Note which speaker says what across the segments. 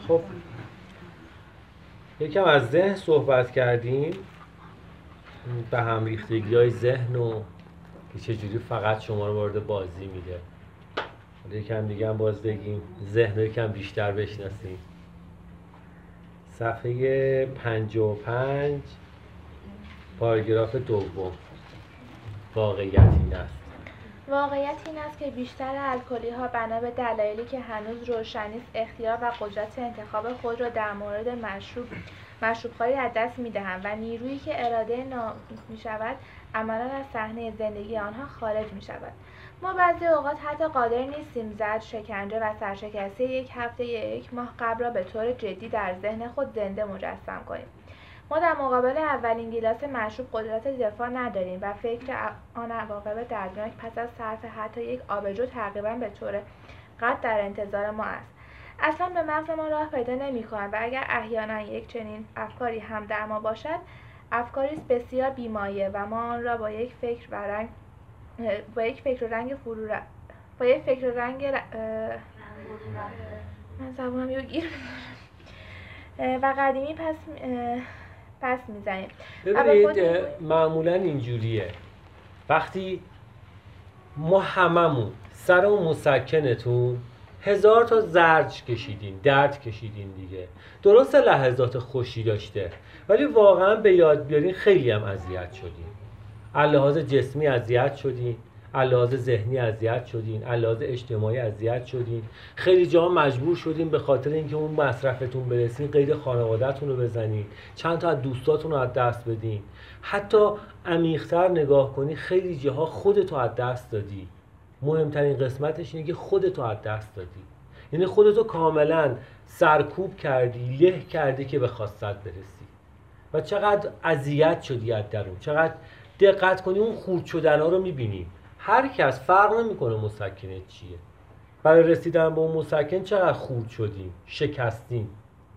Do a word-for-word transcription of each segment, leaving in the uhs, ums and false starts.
Speaker 1: خب یکم از ذهن صحبت کردیم، به هم ریختگی های ذهن و که چجوری فقط شما رو وارد بازی میده. یکم دیگه هم باز بگیم ذهن رو یکم بیشتر بشناسیم. صفحه پنجاه و پنج پاراگراف دوم. واقعیت این است
Speaker 2: واقعیت این است که بیشتر الکلی‌ها بنا به دلایلی که هنوز روشن نیست اختیار و قدرت انتخاب خود را در مورد مشروب مشروب‌خواری از دست می‌دهند و نیرویی که اراده نام می‌شود عملاً از صحنه زندگی آنها خارج می‌شود. ما بعضی اوقات حتی قادر نیستیم زجر، شکنجه و سرشکستی یک هفته یا یک ماه قبل را به طور جدی در ذهن خود زنده مجسم کنیم. ما در مقابل اولین گیلاس مشروب قدرت دفاع نداریم و فکر آن عواقب دردناک پس از صرف حتی یک آبجو تقریباً به طور قطع در انتظار ما است. اصلا به مغز ما راه پیدا نمی‌کنند و اگر احیانا یک چنین افکاری هم در ما باشد، افکاری است بسیار بی‌مایه و ما آن را با یک فکر و رنگ با یک فکر و رنگ فرو ر... با یک فکر و رنگ ر... من زبونم یه گیر و قدیمی پس پس میزنیم.
Speaker 1: ببینید معمولا اینجوریه، وقتی ما هممون سر اون مسکنتون هزار تا زرج کشیدین، درد کشیدین دیگه، درست لحظات خوشی داشته ولی واقعا به یاد بیارین خیلی هم اذیت شدین. لحاظ جسمی اذیت شدین، لحاظ ذهنی اذیت شدین، لحاظ اجتماعی اذیت شدین. خیلی جا مجبور شدین به خاطر اینکه اون مصرفتون برسین قید خانواده‌تون رو بزنین، چند تا از دوستاتون رو از دست بدین. حتی عمیق‌تر نگاه کنی خیلی جاها خودتو از دست دادی. مهمترین قسمتش اینه که خودتو از دست دادی، یعنی خودتو کاملا سرکوب کردی، له کردی که به خواستت برسی. و چقدر اذیت شدی از درون. چقدر دقت کنی اون خورد شدن ها رو میبینی. هر کس فرق نمیکنه مسکنت چیه، برای رسیدن به اون مسکن چقدر خورد شدیم، شکستیم.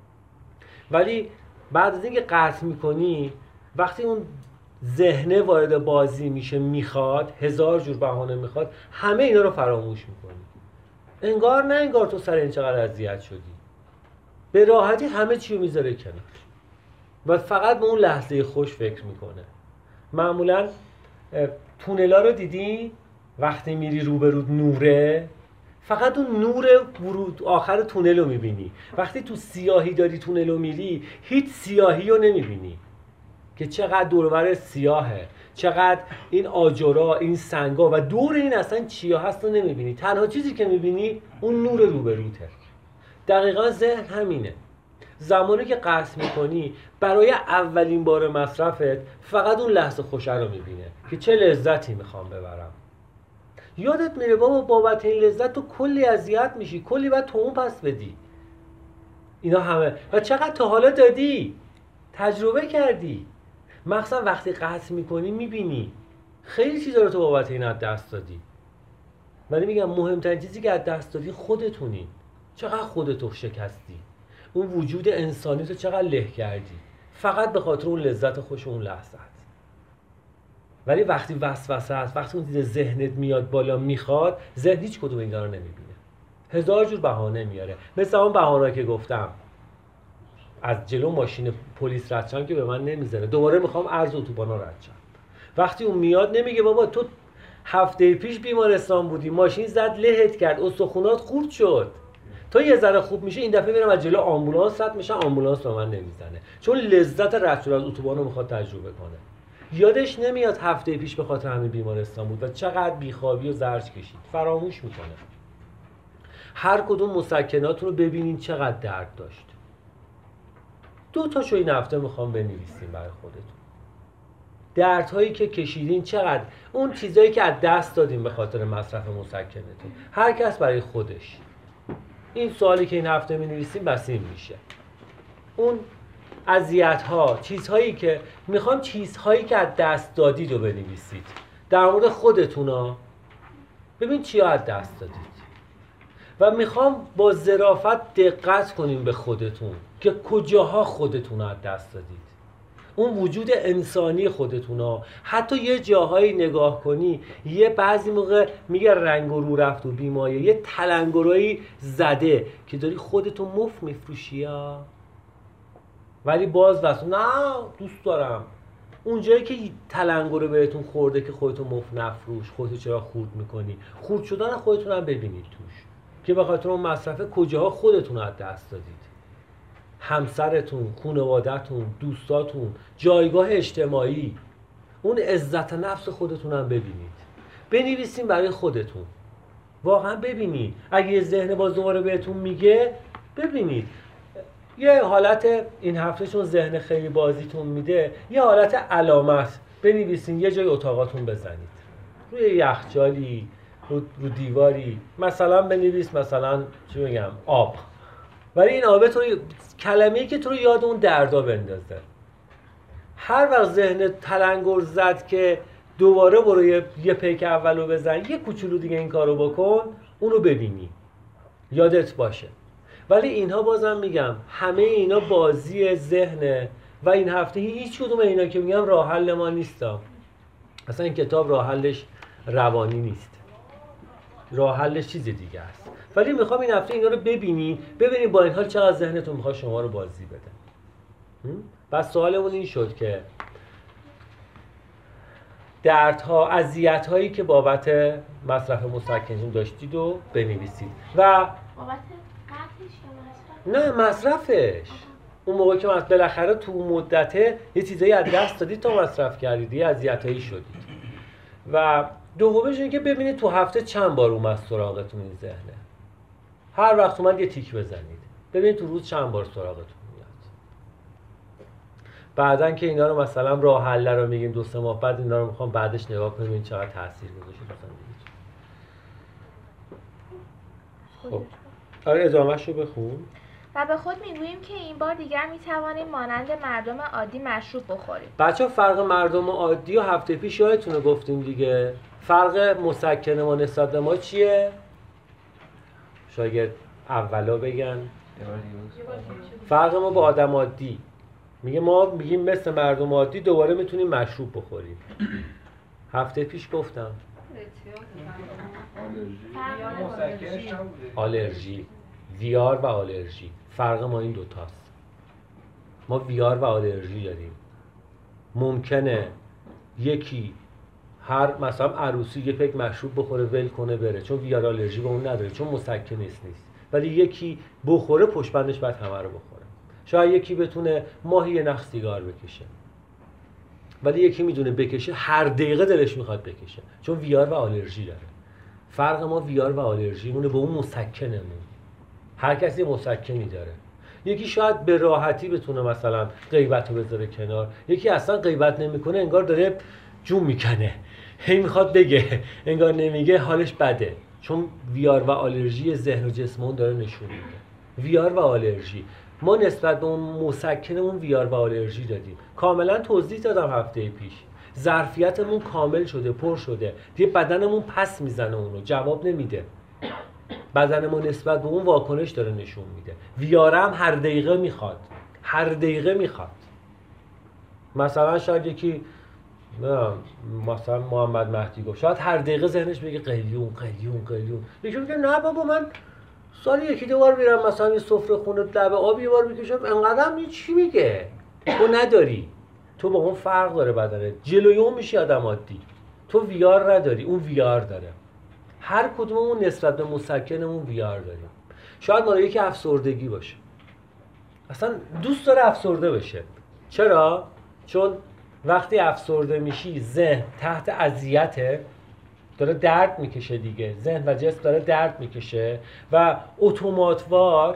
Speaker 1: ولی بعد از اینکه قطع میکنی، وقتی اون ذهنه وارد بازی میشه، میخواد هزار جور بهانه میخواد، همه اینا رو فراموش میکنی. انگار نه انگار تو سر این چقدر اذیت شدی، به راحتی همه چی رو میذاره کنار و فقط به اون لحظه خوش فکر میکنه. معمولا تونلا رو دیدی وقتی میری روبرود نوره، فقط اون نور ورود آخر تونل رو میبینی. وقتی تو سیاهی داری تونل رو میری، هیچ سیاهی رو نمیبینی که چقدر دورور سیاهه، چقدر این آجرها، این سنگا و دور این اصلا چیا هست رو نمیبینی. تنها چیزی که میبینی اون نور روبروته. دقیقا ذهن همینه. زمانی که قصد میکنی برای اولین بار مصرفت فقط اون لحظه خوشه رو میبینه که چه لذتی میخوام ببرم. یادت میره بابا بابت این لذت تو کلی اذیت میشی، کلی باید تو اون پس بدی. اینا همه و چقدر تا حالا دادی، تجربه کردی. مخصوصا وقتی قصد میکنی میبینی خیلی چیزا رو تو بابت این از دست دادی. ولی میگم مهمترین چیزی که از دست دادی خودتونی. چقدر خودتو شکستی، اون وجود انسانی تو چقدر له کردی فقط به خاطر اون لذت خوش اون لحظه هست. ولی وقتی وسوسه هست، وقتی اون چیز ذهنت میاد بالا میخواد، ذهن هیچ کدوم اینا رو نمیبینه، هزار جور بهانه میاره. مثل اون بهانه‌ای که گفتم، از جلو ماشین پلیس رد شم که به من نمیزنه، دوباره میخوام عرض اتوبانا رد شم. وقتی اون میاد نمیگه بابا تو هفته پیش بیمارستان بودی، ماشین زد لهت کرد، استخونات خورد شد، تو یه ذره خوب میشه این دفعه میرم از جلو آمبولانس رد میشم، آمبولانس به من نمیزنه، چون لذت رد شدن از اتوبان رو میخواد تجربه کنه. یادش نمیاد هفته پیش به خاطر همین بیمارستان بود و چقدر بیخوابی و زرج کشید، فراموش میکنه. هر کدوم مسکناتون رو ببینین چقدر درد داشت. دو تاشو این هفته میخوام بنویسین برای خودتون. دردهایی که کشیدین چقدر، اون چیزایی که از دست دادین به خاطر مصرف مسکنتون، هر کس برای خودش. این سوالی که این هفته می‌نویسیم بسیم میشه. اون اذیت‌ها، چیزهایی که میخوام چیزهایی که از دست دادید رو بنویسید. در مورد خودتونا ببین چی از دست دادید. و میخوام با ظرافت دقت کنیم به خودتون که کجاها خودتون رو از دست دادید. اون وجود انسانی خودتون ها. حتی یه جاهایی نگاه کنی یه بعضی موقع میگه رنگ و رو رفت و بیمایه، یه تلنگرایی زده که داری خودتو مفت میفروشی ها، ولی باز واسه نه دوست دارم. اونجایی که تلنگره بهتون خورده که خودتو مفت نفروش، خودتو چرا خورد میکنی؟ خورد شدن خودتون هم ببینید توش که به خاطر اون مصرف کجاها خودتون رو از دست دادید. همسرتون، خانواده‌تون، دوستاتون، جایگاه اجتماعی، اون عزت نفس خودتون هم ببینید. بنویسین برای خودتون، واقعا ببینید. اگه یه ذهن باز دوباره بهتون میگه ببینید. یه حالت این هفته چون ذهن خیلی بازیتون میده، یه حالت علامت بنویسین، یه جای اتاقاتون بزنید، روی یخچالی، رو, رو دیواری، مثلا بنویس مثلا چی بگم آب، ولی این آبه تو کلمه‌ای که تو رو یاد اون دردا بندازه. هر وقت ذهن تلنگر زد که دوباره برو یه, یه پیک اولو بزن، یه کوچولو دیگه این کارو بکن، اونو ببینی یادت باشه. ولی اینها بازم میگم همه اینا بازی ذهنه و این هفته هیچ کدوم اینا که میگم راه حل ما نیستم. اصلا این کتاب راه حلش روانی نیست، راه حلش چیز دیگه است. ولی میخوام این هفته اینا رو ببینی، ببینی با این حال چقدر ذهنتون میخواد شما رو بازی بده. بس سوالمون این شد که دردها، اذیت‌هایی که بابت مصرف مسکنین داشتید و بنویسید. و
Speaker 2: بابت قطعش یا مصرف؟
Speaker 1: نه مصرفش. اون موقع که مثلا بالاخره تو مدته یه چیزایی از دست دادید تا مصرف کردید، یه اذیتایی شدید. و دومش اینه که ببینید تو هفته چند بار اومد سراغتون این ذهنه. هر وقت اومد یه تیک بزنید. ببینید تو روز چند بار سراغتون میاد. بعدن که اینا رو مثلا راه حل رو میگیم دو سه ماه بعد اینا رو میخوام بعدش نگاه کنیم این چقدر تاثیر گذاشته تو زندگیتون. خب آره ادامه‌ش رو بخون.
Speaker 2: و به خود میگوییم که این بار دیگر میتوانیم مانند مردم عادی مشروب بخوریم.
Speaker 1: بچه ها فرق مردم عادی و هفته پیش یادتونه گفتیم دیگه. فرق مسکن ما نسبت به ما چیه؟ شاید اولا بگن. فرق ما با آدم عادی میگه ما میگیم مثل مردم عادی دوباره میتونیم مشروب بخوریم. هفته پیش گفتم آلرژی، ویار و آلرژی. فرق ما این دوتاست. ما ویار و آلرژی داریم. ممکنه یکی هر مثلا عروسی یه پیک مشروب بخوره ول کنه بره چون ویار آلرژی به اون نداره، چون مسکن نیست نیست. ولی یکی بخوره پشت بندش بعد همه رو بخوره. شاید یکی بتونه ماهی یه نخ سیگار بکشه، ولی یکی میدونه بکشه هر دقیقه دلش میخواد بکشه چون ویار و آلرژی داره. فرق ما ویار و آلرژی مونه به اون مسکنمون. هر کسی مسکنی داره. یکی شاید به راحتی بتونه مثلا غیبت رو بذاره کنار، یکی اصلا غیبت نمیکنه انگار داره جون میکنه، هی میخواد بگه انگار نمیگه حالش بده، چون ویار و آلرژی ذهن و جسممون داره نشون میده. ویار و آلرژی ما نسبت به اون مسکنمون ویار و آلرژی دادیم. کاملا توضیح دادم هفته پیش. ظرفیتمون کامل شده، پر شده، دیگه بدنمون پس میزنه، اونو جواب نمیده. بدن ما نسبت به اون واکنش داره نشون میده. ویاره هم هر دقیقه میخواد، هر دقیقه میخواد. مثلا شاید یکی مثلا محمد مهدی گفت شاید هر دقیقه ذهنش بگه قلیون قلیون قلیون، یکی میگه نه بابا من سالی یکی دو بار میرم مثلا یه سفره خونه لبه آب یه بار میکشم، انقدرم نیست. چی میگه؟ تو نداری، تو با اون فرق داره بدنت، جلوی اون میشی آدم عادی. تو ویار نداری، اون ویار داره. هر کدوممون نسبت به مسکنمون ویار داریم. شاید مال یکی افسردگی باشه، اصلا دوست داره افسرده بشه. چرا؟ چون وقتی افسرده میشی ذهن تحت اذیته، داره درد میکشه دیگه، ذهن و جسم داره درد میکشه و اتوماتوار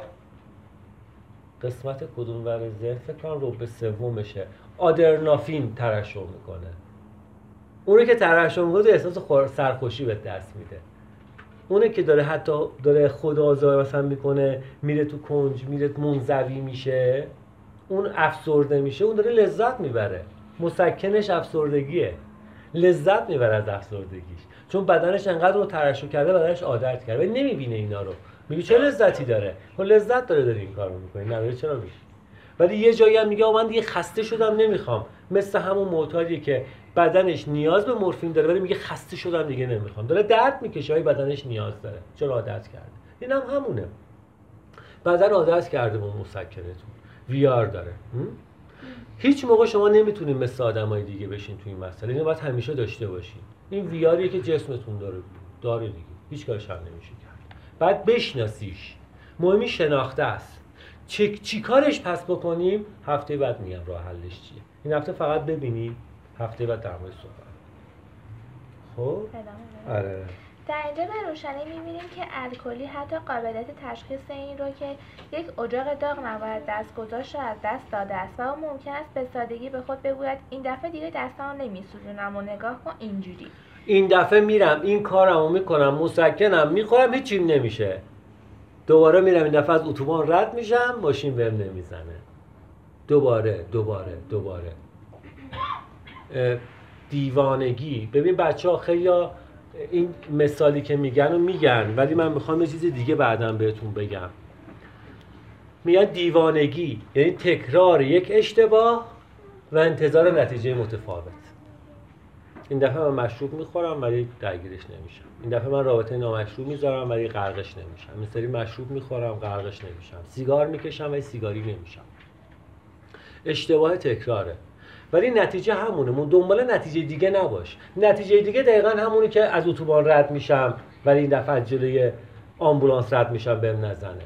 Speaker 1: قسمت کدوم ور ذهن فکر کنم رو به سومشه آدرنافین ترشح میکنه. اونه که ترشح میکنه احساس سرخوشی به دست میده. اونه که داره حتی داره خودآزار مثلا میکنه، میره تو کنج، میره منزوی میشه، اون افسرده میشه، اون داره لذت میبره. مسکنش افسردگیه، لذت میبره از افسردگیش، چون بدنش انقدر رو ترشح کرده، بدنش عادت کرده و نمیبینه اینا رو. میگه چه لذتی داره؟ خب لذت داره داره این کارو میکنه، نداره چرا میشه؟ ولی یه جایی هم میگه من دیگه خسته شدم نمیخوام. مثل همون معتادیه که بدنش نیاز به مورفین داره ولی میگه خسته شدم دیگه نمیخوام، داره درد میکشه، بدنش نیاز داره چون عادت کرده. این هم همونه، بدن عادت کرده با مسکنتون، وی آر داره. هیچ موقع شما نمیتونید مثل آدمای دیگه بشین توی این مسئله، اینو باید همیشه داشته باشین. این وی آریه که جسمتون داره داره دیگه، هیچ کارش هم نمیشه کرد. بعد بشناسیش، مهمی شناخته است. چی چی کارش پس بکنیم؟ هفته بعد میگم راه حلش چیه. این هفته فقط ببینیم، هفته بعد در مورد صحبت. خب آره،
Speaker 2: در اینجا به روشنی می‌بینیم که الکلی حتی قابلیت تشخیص این رو که یک اجاق داغ نباید دست گذاشت از دست داده است و او ممکن است به سادگی به خود بگوید این دفعه دیگه دستمو نمی‌سوزونم و نگاه کن اینجوری.
Speaker 1: این دفعه میرم این کارمو میکنم، مسکنم میخورم، هیچیم نمیشه. دوباره میرم این دفعه از اتوبان رد میشم، ماشین بهم نمیزنه. دوباره دوباره دوباره. دیوانگی. ببین بچه‌ها خیلی این مثالی که میگن و میگن، ولی من میخوام یه چیز دیگه بعداً بهتون بگم. میگن دیوانگی یعنی تکرار یک اشتباه و انتظار نتیجه متفاوت. این دفعه من مشروب میخورم ولی درگیرش نمیشم. این دفعه من رابطه نامشروع میذارم ولی غرقش نمیشم. این سری مشروب میخورم غرقش نمیشم. سیگار میکشم ولی سیگاری نمیشم. اشتباه تکراره. ولی نتیجه همونه. من دنبال نتیجه دیگه نباش. نتیجه دیگه دقیقاً همونه که از اتوبان رد میشم ولی این دفعه از جلوی آمبولانس رد میشم بهم نزنه.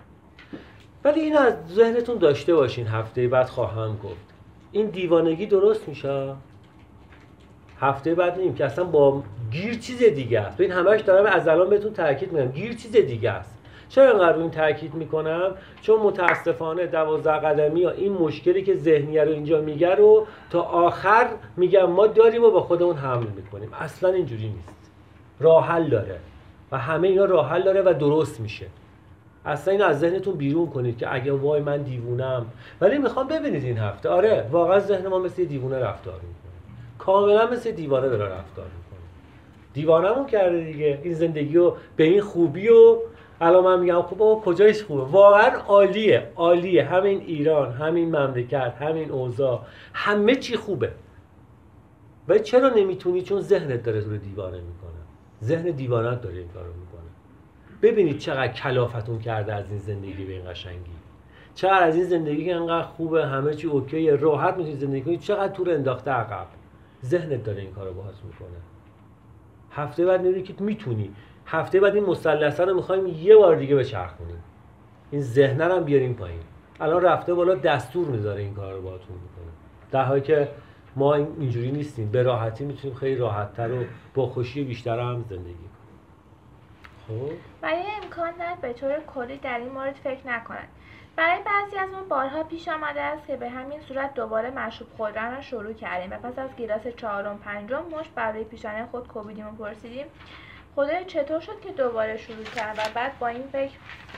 Speaker 1: ولی اینو از ذهنتون داشته باشین. هفته بعد خواهم گفت این دیوانگی درست میشه. هفته بعد نیم که اصلا با گیر چیز دیگه است. ببین همش دارم از الان بهتون تاکید میکنم گیر چیز دیگه است. چرا اینقدر رو این تاکید میکنم؟ چون متاسفانه دوازده قدمی ها این مشکلی که ذهنیه رو اینجا میگه رو تا آخر میگم ما داریم و با خودمون حمل میکنیم. اصلا اینجوری نیست. راه حل داره و همه اینا راه حل داره و درست میشه. اصلا اینو از ذهنتون بیرون کنید که اگه وای من دیوونم. ولی میخوام ببینید این هفته آره واقعا ذهن ما مثل دیوونه رفتار میکنه. کاملا مثل دیوانه داره رفتار میکنه. دیوانه‌مون کرده دیگه. این زندگی رو به این خوبی و الان من میگم خب بابا کجایش خوبه؟ واقعا عالیه، عالیه. همین ایران، همین مملکت، همین اوضاع، همه چی خوبه. ولی چرا نمیتونی؟ چون ذهنت داره تو رو دیوانه میکنه. ذهن دیوانت داره این کارو میکنه. ببینید چقدر کلافتون کرده از این زندگی به این قشنگی. چقدر از این زندگی انقدر خوبه، همه چی اوکیه، راحت میتونی زندگی کنی، چقدر تو رو انداخته عقب. ذهنت داره این کارو باهات میکنه. هفته بعد میبینی که میتونی. هفته بعد این مثلثه رو میخوایم یه بار دیگه بچرخونیم. این ذهن رو هم بیاریم پایین. الان رفته بالا دستور میذاره این کار رو باهاتون میکنه. در حالی که ما اینجوری نیستیم. به راحتی میتونیم خیلی راحت‌تر و با خوشی بیشتر هم زندگی کنیم. خب
Speaker 2: ولی امکان داره به طور کلی در این مورد فکر نکنند. برای بعضی از ما بارها پیش آمده است که به همین صورت دوباره مشروب خوردن را شروع کردیم و پس از گیلاس چهارم پنجم مشت برای پیشانه خود کوبیدیم و پرسیدیم خدایا چطور شد که دوباره شروع کرد و بعد با این فکر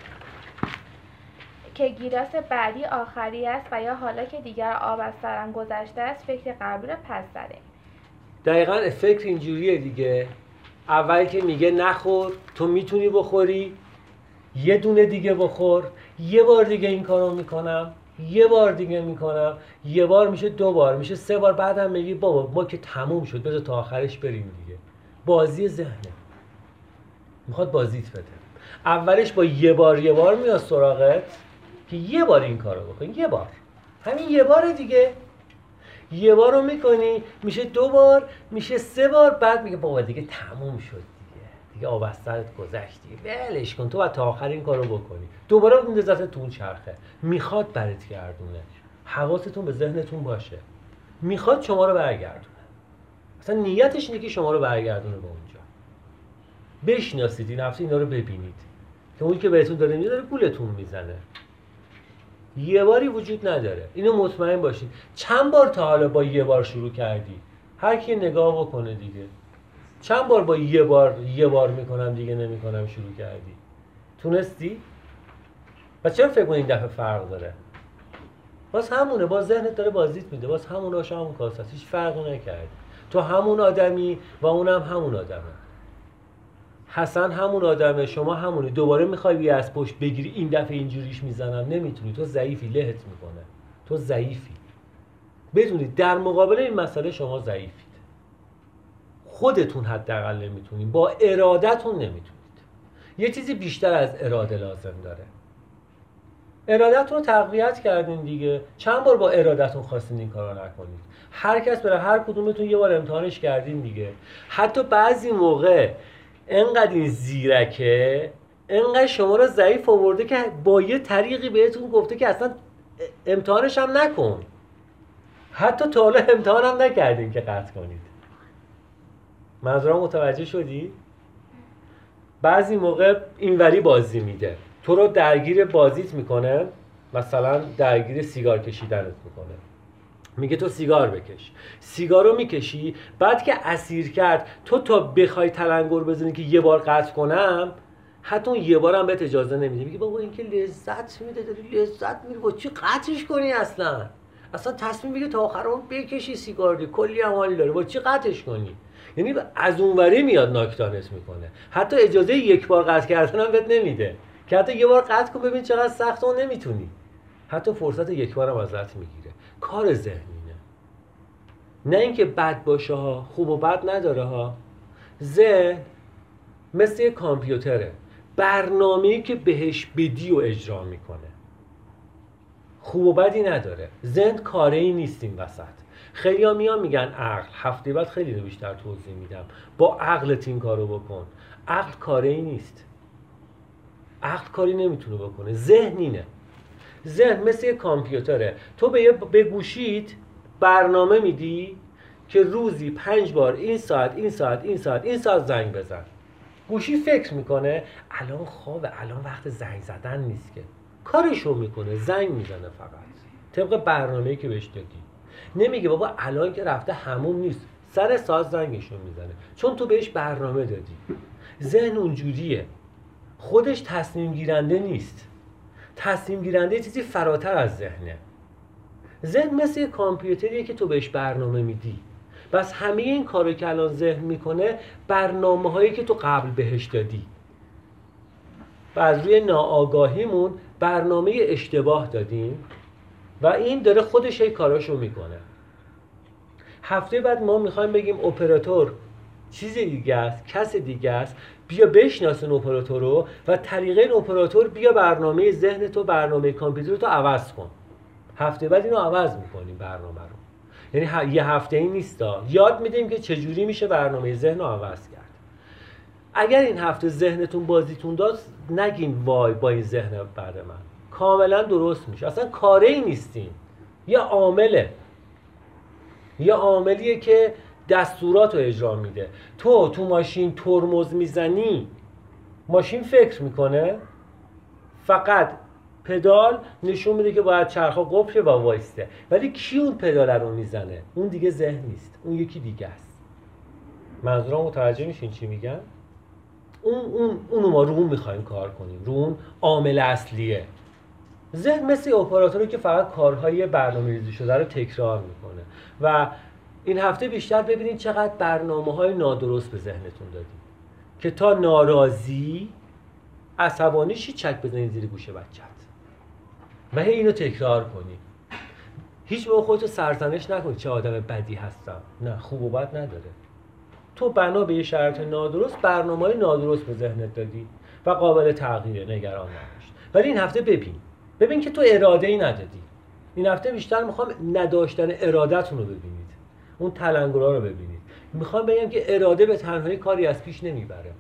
Speaker 2: که گیلاس بعدی آخری است و یا حالا که دیگر آب از سرم گذشته است فکر قبلی را پس زدیم.
Speaker 1: دقیقاً فکر اینجوریه دیگه. اول که میگه نخور، تو میتونی بخوری، یه دونه دیگه بخور، یه بار دیگه این کارو میکنم، یه بار دیگه میکنم، یه بار میشه دو بار، میشه سه بار، بعدم میگی بابا ما که تموم شد بذار تا آخرش بریم دیگه. بازی ذهنه. میخواد بازیت بده. اولش با یه بار یه بار میاد سراغت که یه بار این کارو بکن، یه بار. همین یه بار دیگه. یه بار رو میکنی، میشه دو بار، میشه سه بار، بعد میگه بابا دیگه تموم شد دیگه. دیگه آب از سرت گذشت دیگه. ولش کن، تو باید تا آخر این کارو بکنی. دوباره اندازت تو اون چرخه. میخواد برات گردونه. حواستون به ذهنتون باشه. میخواد شما رو برگردونه. اصلا نیتش اینه که شما رو برگردونه به اونجا. بشناسید این هفته اینا رو ببینید. که اونی که بهتون داره میاد داره گولتون میزنه. یه باری وجود نداره. اینو مطمئن باشید. چند بار تا حالا با یه بار شروع کردی؟ هر کی نگاه بکنه دیگه. چند بار با یه بار یه بار میکنم دیگه نمیکنم شروع کردی؟ تونستی؟ و چرا فکر کنی این دفعه فرق داره؟ باز همونه، باز ذهنت داره بازیت میده، باز همون آش همون کاسه، هیچ فرقی نکرد. تو همون آدمی و اونم همون آدمه. حسن همون آدمه، شما همونی. دوباره میخوای بیا از پشت بگیری این دفعه اینجوریش میزنم، نمیتونی. تو ضعیفی، لهت میکنه. تو ضعیفی. بدونید در مقابل این مسئله شما ضعیفید. خودتون حداقل نمیتونید، با ارادتون نمیتونید. یه چیزی بیشتر از اراده لازم داره. ارادتون رو تقویت کردین دیگه. چند بار با ارادتون خواستین این کارو نکنید؟ هر کس بره، هر کدومتون یه بار امتحانش کردین دیگه. حتی بعضی موقع انقدر این زیرکه، انقدر شما رو ضعیف آورده که با یه طریقی بهتون گفته که اصلا امتحانش هم نکن. حتی تا حالا امتحان هم نکردین که قطع کنید. منظورم متوجه شدی؟ بعضی موقع اینوری بازی میده، تو رو درگیر بازیت میکنه، مثلا درگیر سیگار کشیدنت میکنه، میگه تو سیگار بکش، سیگار رو میکشی، بعد که اسیر کرد تو تا بخوای تلنگر بزنی که یه بار قطع کنم، حتی اون یه بارم بهت اجازه نمیده. میگه بابا این که لذت میده، داری لذت میده، با چی قطعش کنی؟ اصلا اصلا تصمیم میگه تا آخر اون بکشی سیگار دی، کلی هم حال داره، با چی قطعش کنی؟ یعنی از اونوری میاد ناکدانت میکنه. حتی اجازه یک بار قطع کردن هم بهت نمیده که حتی یه بار قطع کن ببین چقدر سخت و نمیتونی. حتی فرصت یک بارم ازت میگیره. کار ذهنینه. نه اینکه بد باشه ها، خوب و بد نداره ها. ذهن مثل یک کامپیوتره، برنامه‌ای که بهش بدی و اجرا میکنه. خوب و بدی نداره. ذهن کاری نیست این وسط. خیلی ها میان میگن عقل. هفته بعد خیلی رو بیشتر توضیح میدم. با عقلت این کارو بکن. عقل کاری نیست. عقل کاری نمیتونه بکنه. ذهن اینه. ذهن مثل یک کامپیوتره. تو به, به گوشیت برنامه میدی که روزی پنج بار این ساعت این ساعت این ساعت این ساعت زنگ بزن. گوشی فکر میکنه الان خوابه، الان وقت زنگ زدن نیست، که کارشو میکنه، زنگ میزنه فقط طبق برنامه‌ای که بهش دادی. نمیگه بابا الان که رفته حموم نیست، سر ساعت زنگشو میزنه، چون تو بهش برنامه دادی. ذهن اونجوریه، خودش تصمیم گیرنده نیست. تصمیم گیرنده یه چیزی فراتر از ذهنه. ذهن مثل یک کامپیوتریه که تو بهش برنامه میدی. بس همه این کارو که الان ذهن میکنه برنامه هایی که تو قبل بهش دادی و از روی ناآگاهیمون برنامه اشتباه دادیم و این داره خودش این کاراشو میکنه. هفته بعد ما میخوایم بگیم اپراتور چیز دیگه است، کس دیگه است، بیا بشناس این اپراتور رو و طریقه این اپراتور بیا برنامه ذهن تو، برنامه کامپیوتر تو عوض کن. هفته بعد اینو عوض میکنیم برنامه رو. یعنی یه هفته ای نیستا، یاد میدیم که چجوری میشه برنامه ذهن رو عوض کرد. اگر این هفته ذهنتون بازیتون داد نگین وای با این ذهن بعد من، کاملا درست میشه. اصلا کاری نیستین، یه عامله، یه عاملیه که دستورات رو اجرا میده. تو تو ماشین ترمز میزنی، ماشین فکر میکنه، فقط پدال نشون میده که باید چرخا قفل شه و وایسته. ولی کی اون پدال رو میزنه؟ اون دیگه ذهن نیست، اون یکی دیگه است. منظورم متوجه میشین چی میگن؟ اون اون اونو ما رو اون میخوایم کار کنیم، رو اون عامل اصلیه. ذهن مثل اپراتوری که فقط کارهای برنامه‌ریزی شده رو تکرار میکنه. و این هفته بیشتر ببینید چقدر برنامه‌های نادرست به ذهنتون دادید که تا ناراضی عصبانی شی چک بزنید زیر گوش بچت و هی اینو تکرار کنی. هیچ موقع خودتو سرزنش نکنی چه آدم بدی هستم. نه، خوب و بد نداره. تو بنا به یه شرط نادرست برنامه‌های نادرست به ذهنت دادی و قابل تغییره، نگران نباش. ولی این هفته ببین ببین که تو اراده‌ای ندادی. این هفته بیشتر میخوام نداشتن ارادتون رو ببینید، اون تلنگرها رو ببینید. میخوام بگم که اراده به تنهایی کاری از پیش نمیبره،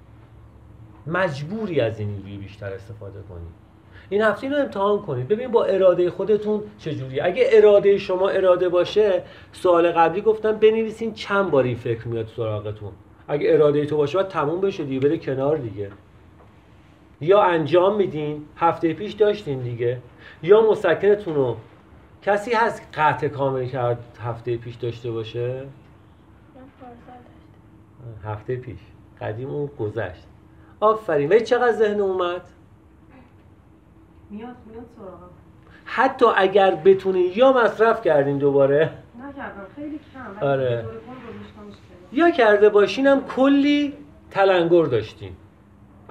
Speaker 1: مجبوری از این نیروی بیشتر استفاده کنید. این هفته اینو امتحان کنید، ببین با اراده خودتون چجوری. اگه اراده شما اراده باشه، سوال قبلی گفتم بنویسین چند بار این فکر میاد سراغتون. اگه اراده تو باشه باید تموم بشه دیگه، بره کنار دیگه. یا انجام میدین، هفته پیش داشتین دیگه، یا مسکنتون رو کسی هست قطع کامل کرد هفته پیش داشته باشه؟
Speaker 2: من پارسال داشتم.
Speaker 1: هفته پیش قدیم اون گذشت. آفرین. ولی چقدر ذهن اومد؟
Speaker 3: میاد میاد سراغم.
Speaker 1: حتی اگر بتونین یا مصرف کردین دوباره
Speaker 3: نکردم، خیلی کم.
Speaker 1: آره. یا کرده باشینم کلی تلنگر داشتین.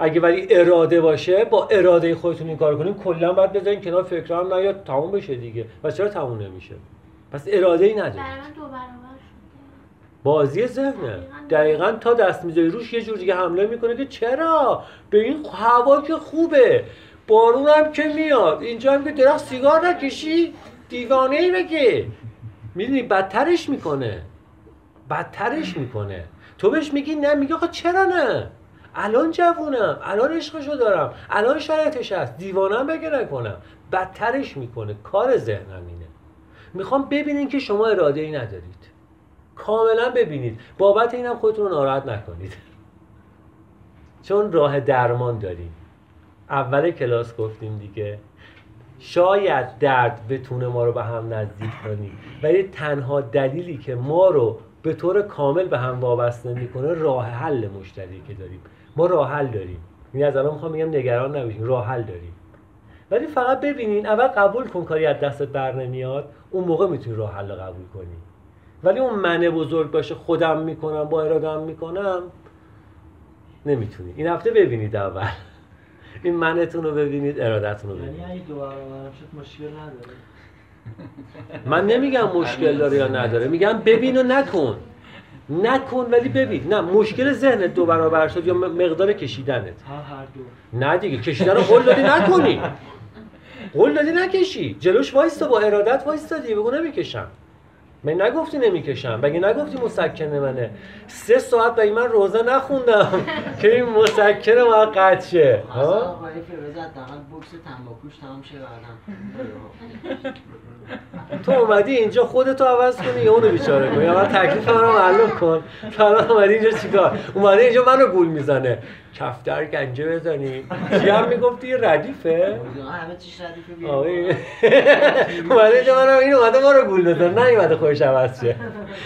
Speaker 1: اگه ولی اراده باشه، با اراده خودتون این کار کنین، کلا باید بذارین کنار، فکر هم نیاد، تموم بشه دیگه. پس چرا تموم نمیشه؟ پس اراده ای ندارید.
Speaker 4: برای من دو برابر شده.
Speaker 1: بازی ذهنه. دقیقاً تا دست میذاری روش یه جور دیگه حمله میکنه که چرا؟ به این هوا که خوبه، بارون هم که میاد، اینجا هم که درخت سیگار نکشی، دیوانه ای بگه. میدونی بدترش میکنه. بدترش میکنه. تو بهش میگی نه، میگه آخه چرا نه؟ الان جوونم، الان عشقشو دارم، الان شرایطش هست، دیوانم بگه نکنم. بدترش میکنه. کار ذهنم اینه. میخوام ببینین که شما اراده ای ندارید. کاملا ببینید. بابت اینم خودتون رو ناراحت نکنید. چون راه درمان داریم. اول کلاس گفتیم دیگه، شاید درد بتونه ما رو به هم نزدیک کنی، ولی تنها دلیلی که ما رو به طور کامل به هم وابسته میکنه راه حل مشترکی که داریم. ما راه حل داریم. یعنی از الان میخوام بگم نگران نباشین، راه حل داریم. ولی فقط ببینین، اول قبول کن کاری از دستت بر نمیاد، اون موقع میتونی راه حل قبول کنی. ولی اون من بزرگ باشه، خودم میکنم، با اراده‌ام میکنم، نمیتونی. این هفته ببینید اول. این منتون رو ببینید، ارادتون رو ببینید.
Speaker 5: یعنی اگه دو برابرم شد مشکل نداره؟
Speaker 1: من نمیگم مشکل داره یا نداره، میگم ببین و نکن. نکن ولی ببین. نه، مشکل ذهنت دو برابر شد یا مقدار کشیدنت؟
Speaker 5: ها هر دو.
Speaker 1: نه دیگه، کشیدن رو قول دادی نکنی. قول دادی نکشی. جلوش وایستا، با ارادت وایستادی، بگو نمیکشم. من نگفتی نمیکشم، بگی نگفتی مسکنه منه. سه ساعت بگی من روزه نخوندم که این مسکنه ما قطع شه.
Speaker 6: اصلا آقای فیروزت دقیقا بوکس تنباکوش تمام شه بعدم.
Speaker 1: تو اومدی اینجا خودتو عوض کنی یا اونو بیچاره کنی؟ یا من تکلیف من رو معلوم کن. تو الان اومدی اینجا چیکار؟ اومدی اینجا منو گول میزنه. کفتر گنجه بزنیم. چی هم میگفتی؟ یه ردیفه؟
Speaker 6: همه چیش ردیفه بیرون.
Speaker 1: آقای اومده اینجا منو، این اومده ما رو گول بزنه، نه اومده خودش عوض شه.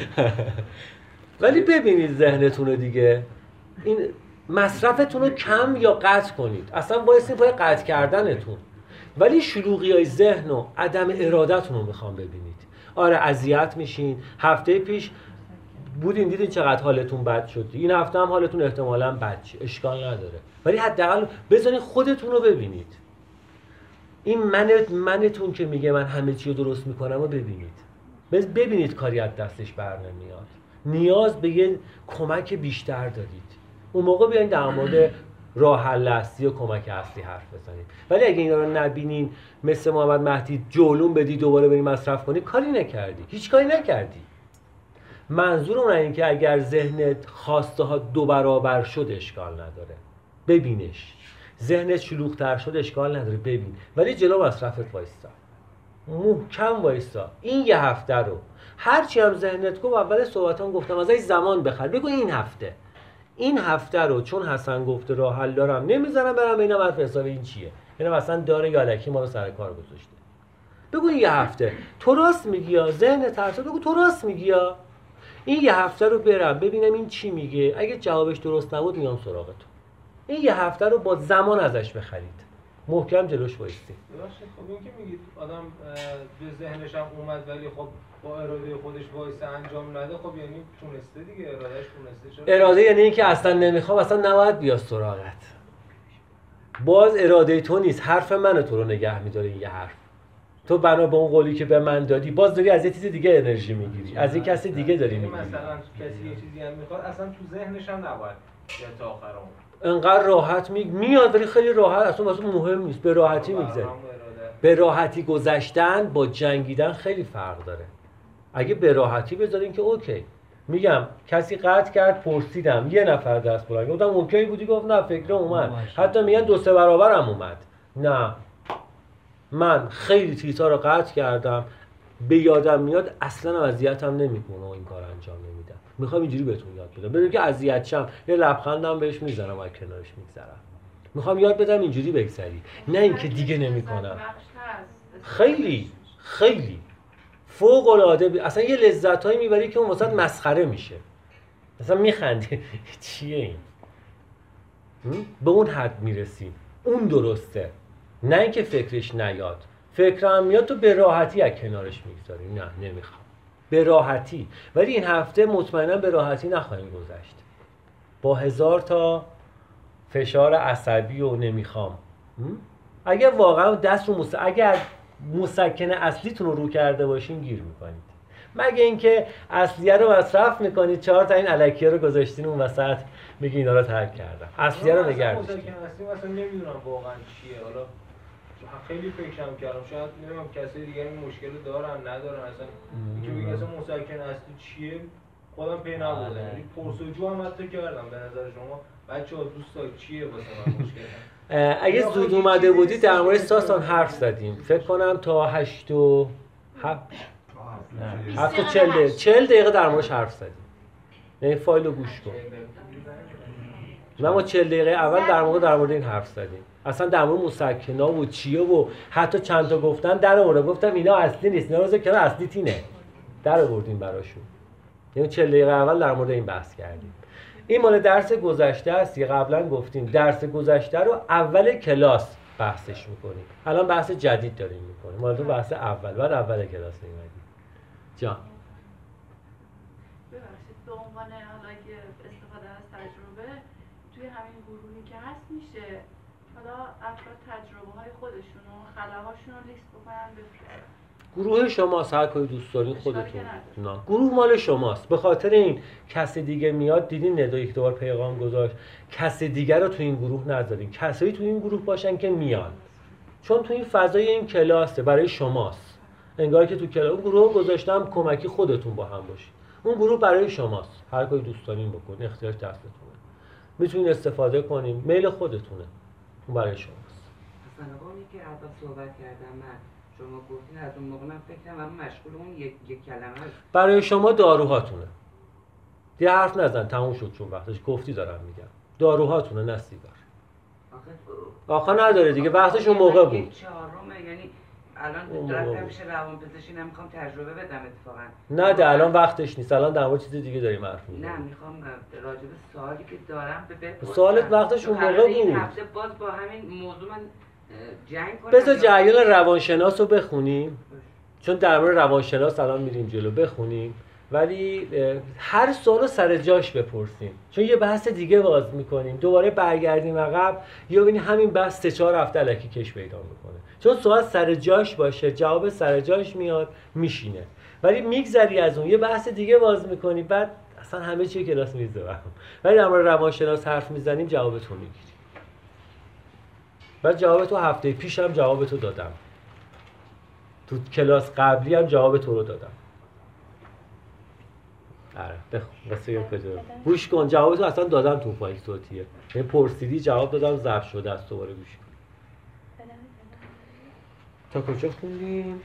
Speaker 1: ولی ببینید ذهنتون رو دیگه. این مصرفتون رو کم یا قطع کنید. اصلا وایسین پای قطع کردنتون. ولی شلوغی های ذهن و عدم ارادتون رو میخوام ببینید. آره اذیت میشین. هفته پیش بودین دیدین چقدر حالتون بد شد. این هفته هم حالتون احتمالاً بد شه. اشکال نداره. ولی حداقل بذارین خودتون رو ببینید. این من منتون که میگه من همه چی رو درست میکنم رو ببینید. ببینید کاری از دستش بر نمیاد. نیاز به یه کمک بیشتر دارید. اون موقع بیاین در مورد راه حل اصلی و کمک اصلی حرف بزنید. ولی اگه اینا رو نبینین، مثل محمد مهدی جولون بدی دوباره بریم مصرف کنی، کاری نکردی. هیچ کاری نکردی. منظورم اینه که اگر ذهنت خواسته ها دو برابر شد اشکال نداره. ببینش. ذهنت شلوغ‌تر شد اشکال نداره، ببین. ولی جلو مصرفت وایستا. محکم وایستا. این یه هفته رو هرچی هم ذهنت گفت، اول صحبتام گفتم ازش زمان بخر. بگو این هفته این هفته رو چون حسن گفته راه حل دارم، نمیذارم برم ببینم حرف حساب این چیه. اینم اصلا داره یا الکی ما رو سر کار گذاشته. بگو این یه هفته تو راست میگی یا ذهن ترسا، بگو تو راست میگی یا این یه هفته رو برم ببینم این چی میگه. اگه جوابش درست نبود میام سراغ تو. این یه هفته رو با زمان ازش بخرید. محکم جلوش وایستی.
Speaker 7: درسته. خب این که میگید آدم به ذهنش هم اومد ولی خب با اراده خودش وایسه انجام نده، خب یعنی تونسته دیگه، ارادهش تونسته. چرا
Speaker 1: اراده یعنی این که اصلا نمیخوام، اصلا نباید بیاد سراغت. باز اراده تو نیست، حرف من تو رو نگه میداره. این یه حرف تو بنا به اون قولی که به من دادی، باز داری از یه چیز دیگه انرژی میگیری، از یه کسی دیگه داری میگیری.
Speaker 7: مثلا کسی یه چیزی هم میخواد، اصلا تو ذهنش هم نباید یا تا آخر عمر
Speaker 1: انقدر راحت می... میاد، ولی خیلی راحت، اصلا واسه مهم نیست، به راحتی میگذره. به راحتی گذشتن با جنگیدن خیلی فرق داره. اگه به راحتی بذارین که اوکی. میگم کسی قطع کرد، پرسیدم، یه نفر دست بلند گفتم اوکی بودی، گفت نه فکر اومد. حتی میگن دو سه برابرم اومد. نه، من خیلی چیزا رو قطع کردم، به یادم میاد، اصلا اذیتم نمیکنه و این کار انجام نمیدم. میخوام اینجوری بهتون یاد بدم، بدون که اذیت شم، یه لبخندم بهش میزنم، از کنارش میگذرم. میخوام یاد بدم اینجوری بگذری، نه اینکه دیگه نمیکنم. خیلی خیلی فوق العاده، اصلا یه لذتایی میبری که اون واسط مسخره میشه. مثلا میخندی چیه این؟ به اون حد میرسیم، اون درسته. نه اینکه فکرش نیاد، فکرم میاد تو به راحتی از کنارش میگذاری. نه نمیخوام، به راحتی. ولی این هفته مطمئنا به راحتی نخواهیم گذشت. با هزار تا فشار عصبی و نمیخوام. اگه واقعا دست رو مس... اگر مسکن اصلیتون رو رو کرده باشین گیر میکنید، مگه اینکه اصلیه رو مصرف میکنید، چهار تا این الکیه رو گذاشتین اون وسط میگی اینا رو ترک کردم. اصلیه رو نگه داشتین.
Speaker 7: مسکن اصلی مثلا نمیدونم واقعا چیه. حالا خیلی فکرم کردم، شاید نمیدونم کسی دیگه این مشکل دارن ندارن، اصلا اینکه بگن اصلا مسکن اصلی چیه خودم پی نبردم. یعنی پرسجو هم حتی کردم. به نظر شما بچه‌ها دوستا چیه واسه من مشکل؟
Speaker 1: اگه زود اومده بودی در مورد ساسان حرف زدیم. فکر کنم تا هشت و هفت هفت و چل دقیقه چل دقیقه در موردش حرف زدیم. یعنی فایل رو گوش کن. نه ما چل دقیقه اول در مورد در مورد این حرف زدیم. اصلا در مورد مسکنا و چیه و حتی چند تا گفتن در آوردم، گفتم اینا اصلی نیست، اینا روزه کنار اصلی تینه. در آوردیم براشون. یعنی چل دقیقه اول در مورد این بحث کردیم. این مال درس گذشته است که قبلا گفتیم درس گذشته رو اول کلاس بحثش میکنیم. الان بحث جدید داریم میکنیم. مال تو بحث اول بعد اول کلاس میمدیم. جان
Speaker 4: ببخشید به عنوان حالا که استفاده از تجربه توی همین گروهی که هست میشه حالا افراد تجربه های خودشون و خلاهاشون رو لیست بکنن بفرستن.
Speaker 1: گروه شماست، هر کاری دوست دارین خودتون. نه گروه مال شماست. به خاطر این کسی دیگه میاد، دیدین ندا یک دوبار پیغام گذاشت کسی دیگه رو تو این گروه نذارین، کسایی تو این گروه باشن که میان، چون تو این فضای این کلاسه برای شماست. انگار که تو کلاس اون گروه گذاشتم کمکی خودتون با هم باشین. اون گروه برای شماست، هر کاری دوست دارین بکنین، اختیار دستتونه، میتونین استفاده کنین، میل خودتونه، اون برای شماست.
Speaker 8: مثلا اونی که الان صحبت کردم من شما گفتین از اون موقع من فکر کردم مشغول اون یک یک کلمه است.
Speaker 1: برای شما داروهاتونه. دیگه حرف نزن، تموم شد چون وقتش گفتی دارم میگم. داروهاتونه نه سیگار. آخه آخه نداره دیگه، وقتش اون موقع بود.
Speaker 8: چهارمه، یعنی الان رفتم پیش روانپزشکی نمیخوام تجربه بدم اتفاقا.
Speaker 1: نه ده الان وقتش نیست، الان در مورد چیز دیگه داریم حرف میزنیم.
Speaker 8: نه میخوام راجع به سوالی که دارم به بپرسم.
Speaker 1: سوالت وقتش اون موقع بود.
Speaker 8: این هفته باز با همین موضوع من جنگ کنم.
Speaker 1: بذار جریان روانشناس رو بخونیم، چون در مورد روانشناس الان میریم جلو، بخونیم ولی هر سوالو سر جاش بپرسیم، چون یه بحث دیگه باز میکنیم دوباره برگردیم عقب یا ببینیم همین بحث سه چهار هفته الکی کش پیدا میکنه. چون سوال سر جاش باشه جواب سر جاش میاد میشینه، ولی میگذری از اون یه بحث دیگه باز میکنی بعد اصلا همه چی کلاس میریزه بهم. ولی در مورد روانشناس حرف میزنیم جوابتون میگیریم. بعد جواب تو هفته پیش هم جواب تو دادم، تو کلاس قبلی هم جواب تو رو دادم. آره بخون بسیار کجا گوش کن، جواب تو اصلا دادم تو فایل صوتیه، یعنی پرسیدی جواب دادم ضبط شده است، دوباره گوش کن. تا کجا خوندیم؟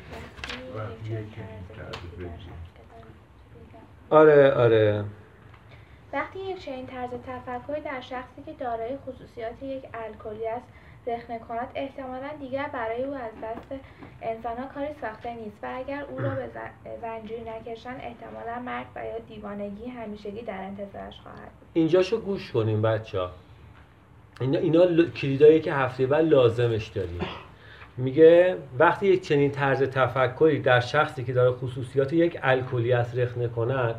Speaker 1: آره آره
Speaker 2: وقتی یک چنین طرز تفکری در شخصی که دارای خصوصیات یک الکلی است رخنه کند، احتمالاً دیگر برای او از دست انسان‌ها کاری ساخته نیست و اگر او را به زنجیر نکشند احتمالاً مرگ و یا دیوانگی همیشگی در انتظارش خواهد بود.
Speaker 1: اینجاشو گوش کنیم بچه‌ها. اینا اینا ل... کلیدایی که هفته بعد لازمش داریم. میگه وقتی یک چنین طرز تفکری در شخصی که داره خصوصیات یک الکلی است رخنه کند،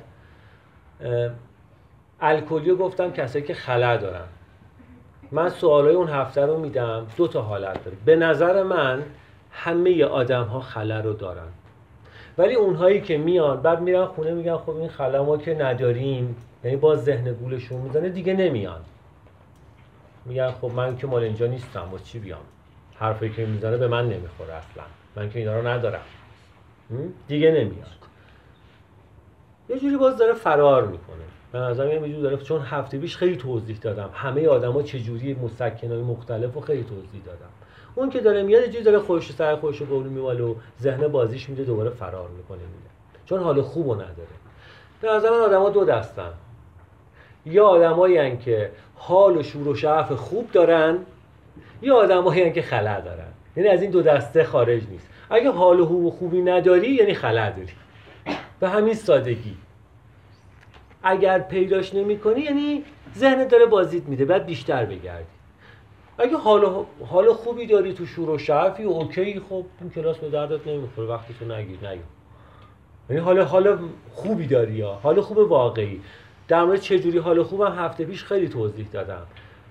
Speaker 1: الکلیو گفتم کسایی که خلا دارن. من سوالای اون هفته رو میدم، دو تا حالت داره. به نظر من همه آدم ها خلا رو دارن، ولی اونهایی که میان بعد میرن خونه میگن خب این خلا ما که نداریم، یعنی باز ذهن گولشون میزنه دیگه نمیان، میگن خب من که مال اینجا نیستم با چی بیام، حرفی که میزنه به من نمیخوره اصلا، من که اینا رو ندارم، دیگه نمیان. یه جوری باز داره فرار میکنه. به نظر میاد یه جوری داره، چون هفته پیش خیلی توضیح دادم همه آدما چه جوری مسکنای مختلف و خیلی توضیح دادم. اون که داره میاد یه جوری داره خودش سر خودش رو قول میماله و ذهن بازیش میده دوباره فرار میکنه میره، چون حال خوبو نداره. به نظر من آدما دو دستن، یا آدمایی ان که حال و شور و شعف خوب دارن یا آدمایی ان که خلا دارن، یعنی از این دو دسته خارج نیست. اگه حال و خوبی نداری یعنی خلا داری، به همین سادگی. اگر پیداش نمی‌کنی یعنی ذهنت داره بازیت میده، بعد بیشتر بگردی. اگه حال حال خوبی داری تو شور و شعفی و اوکی، خب این کلاس به دردت نمیخوره، وقتی تو نگیر نگیر. یعنی حال حال خوبی داری، یا حال خوب واقعی. در مورد چه جوری حال خوبم هفته پیش خیلی توضیح دادم.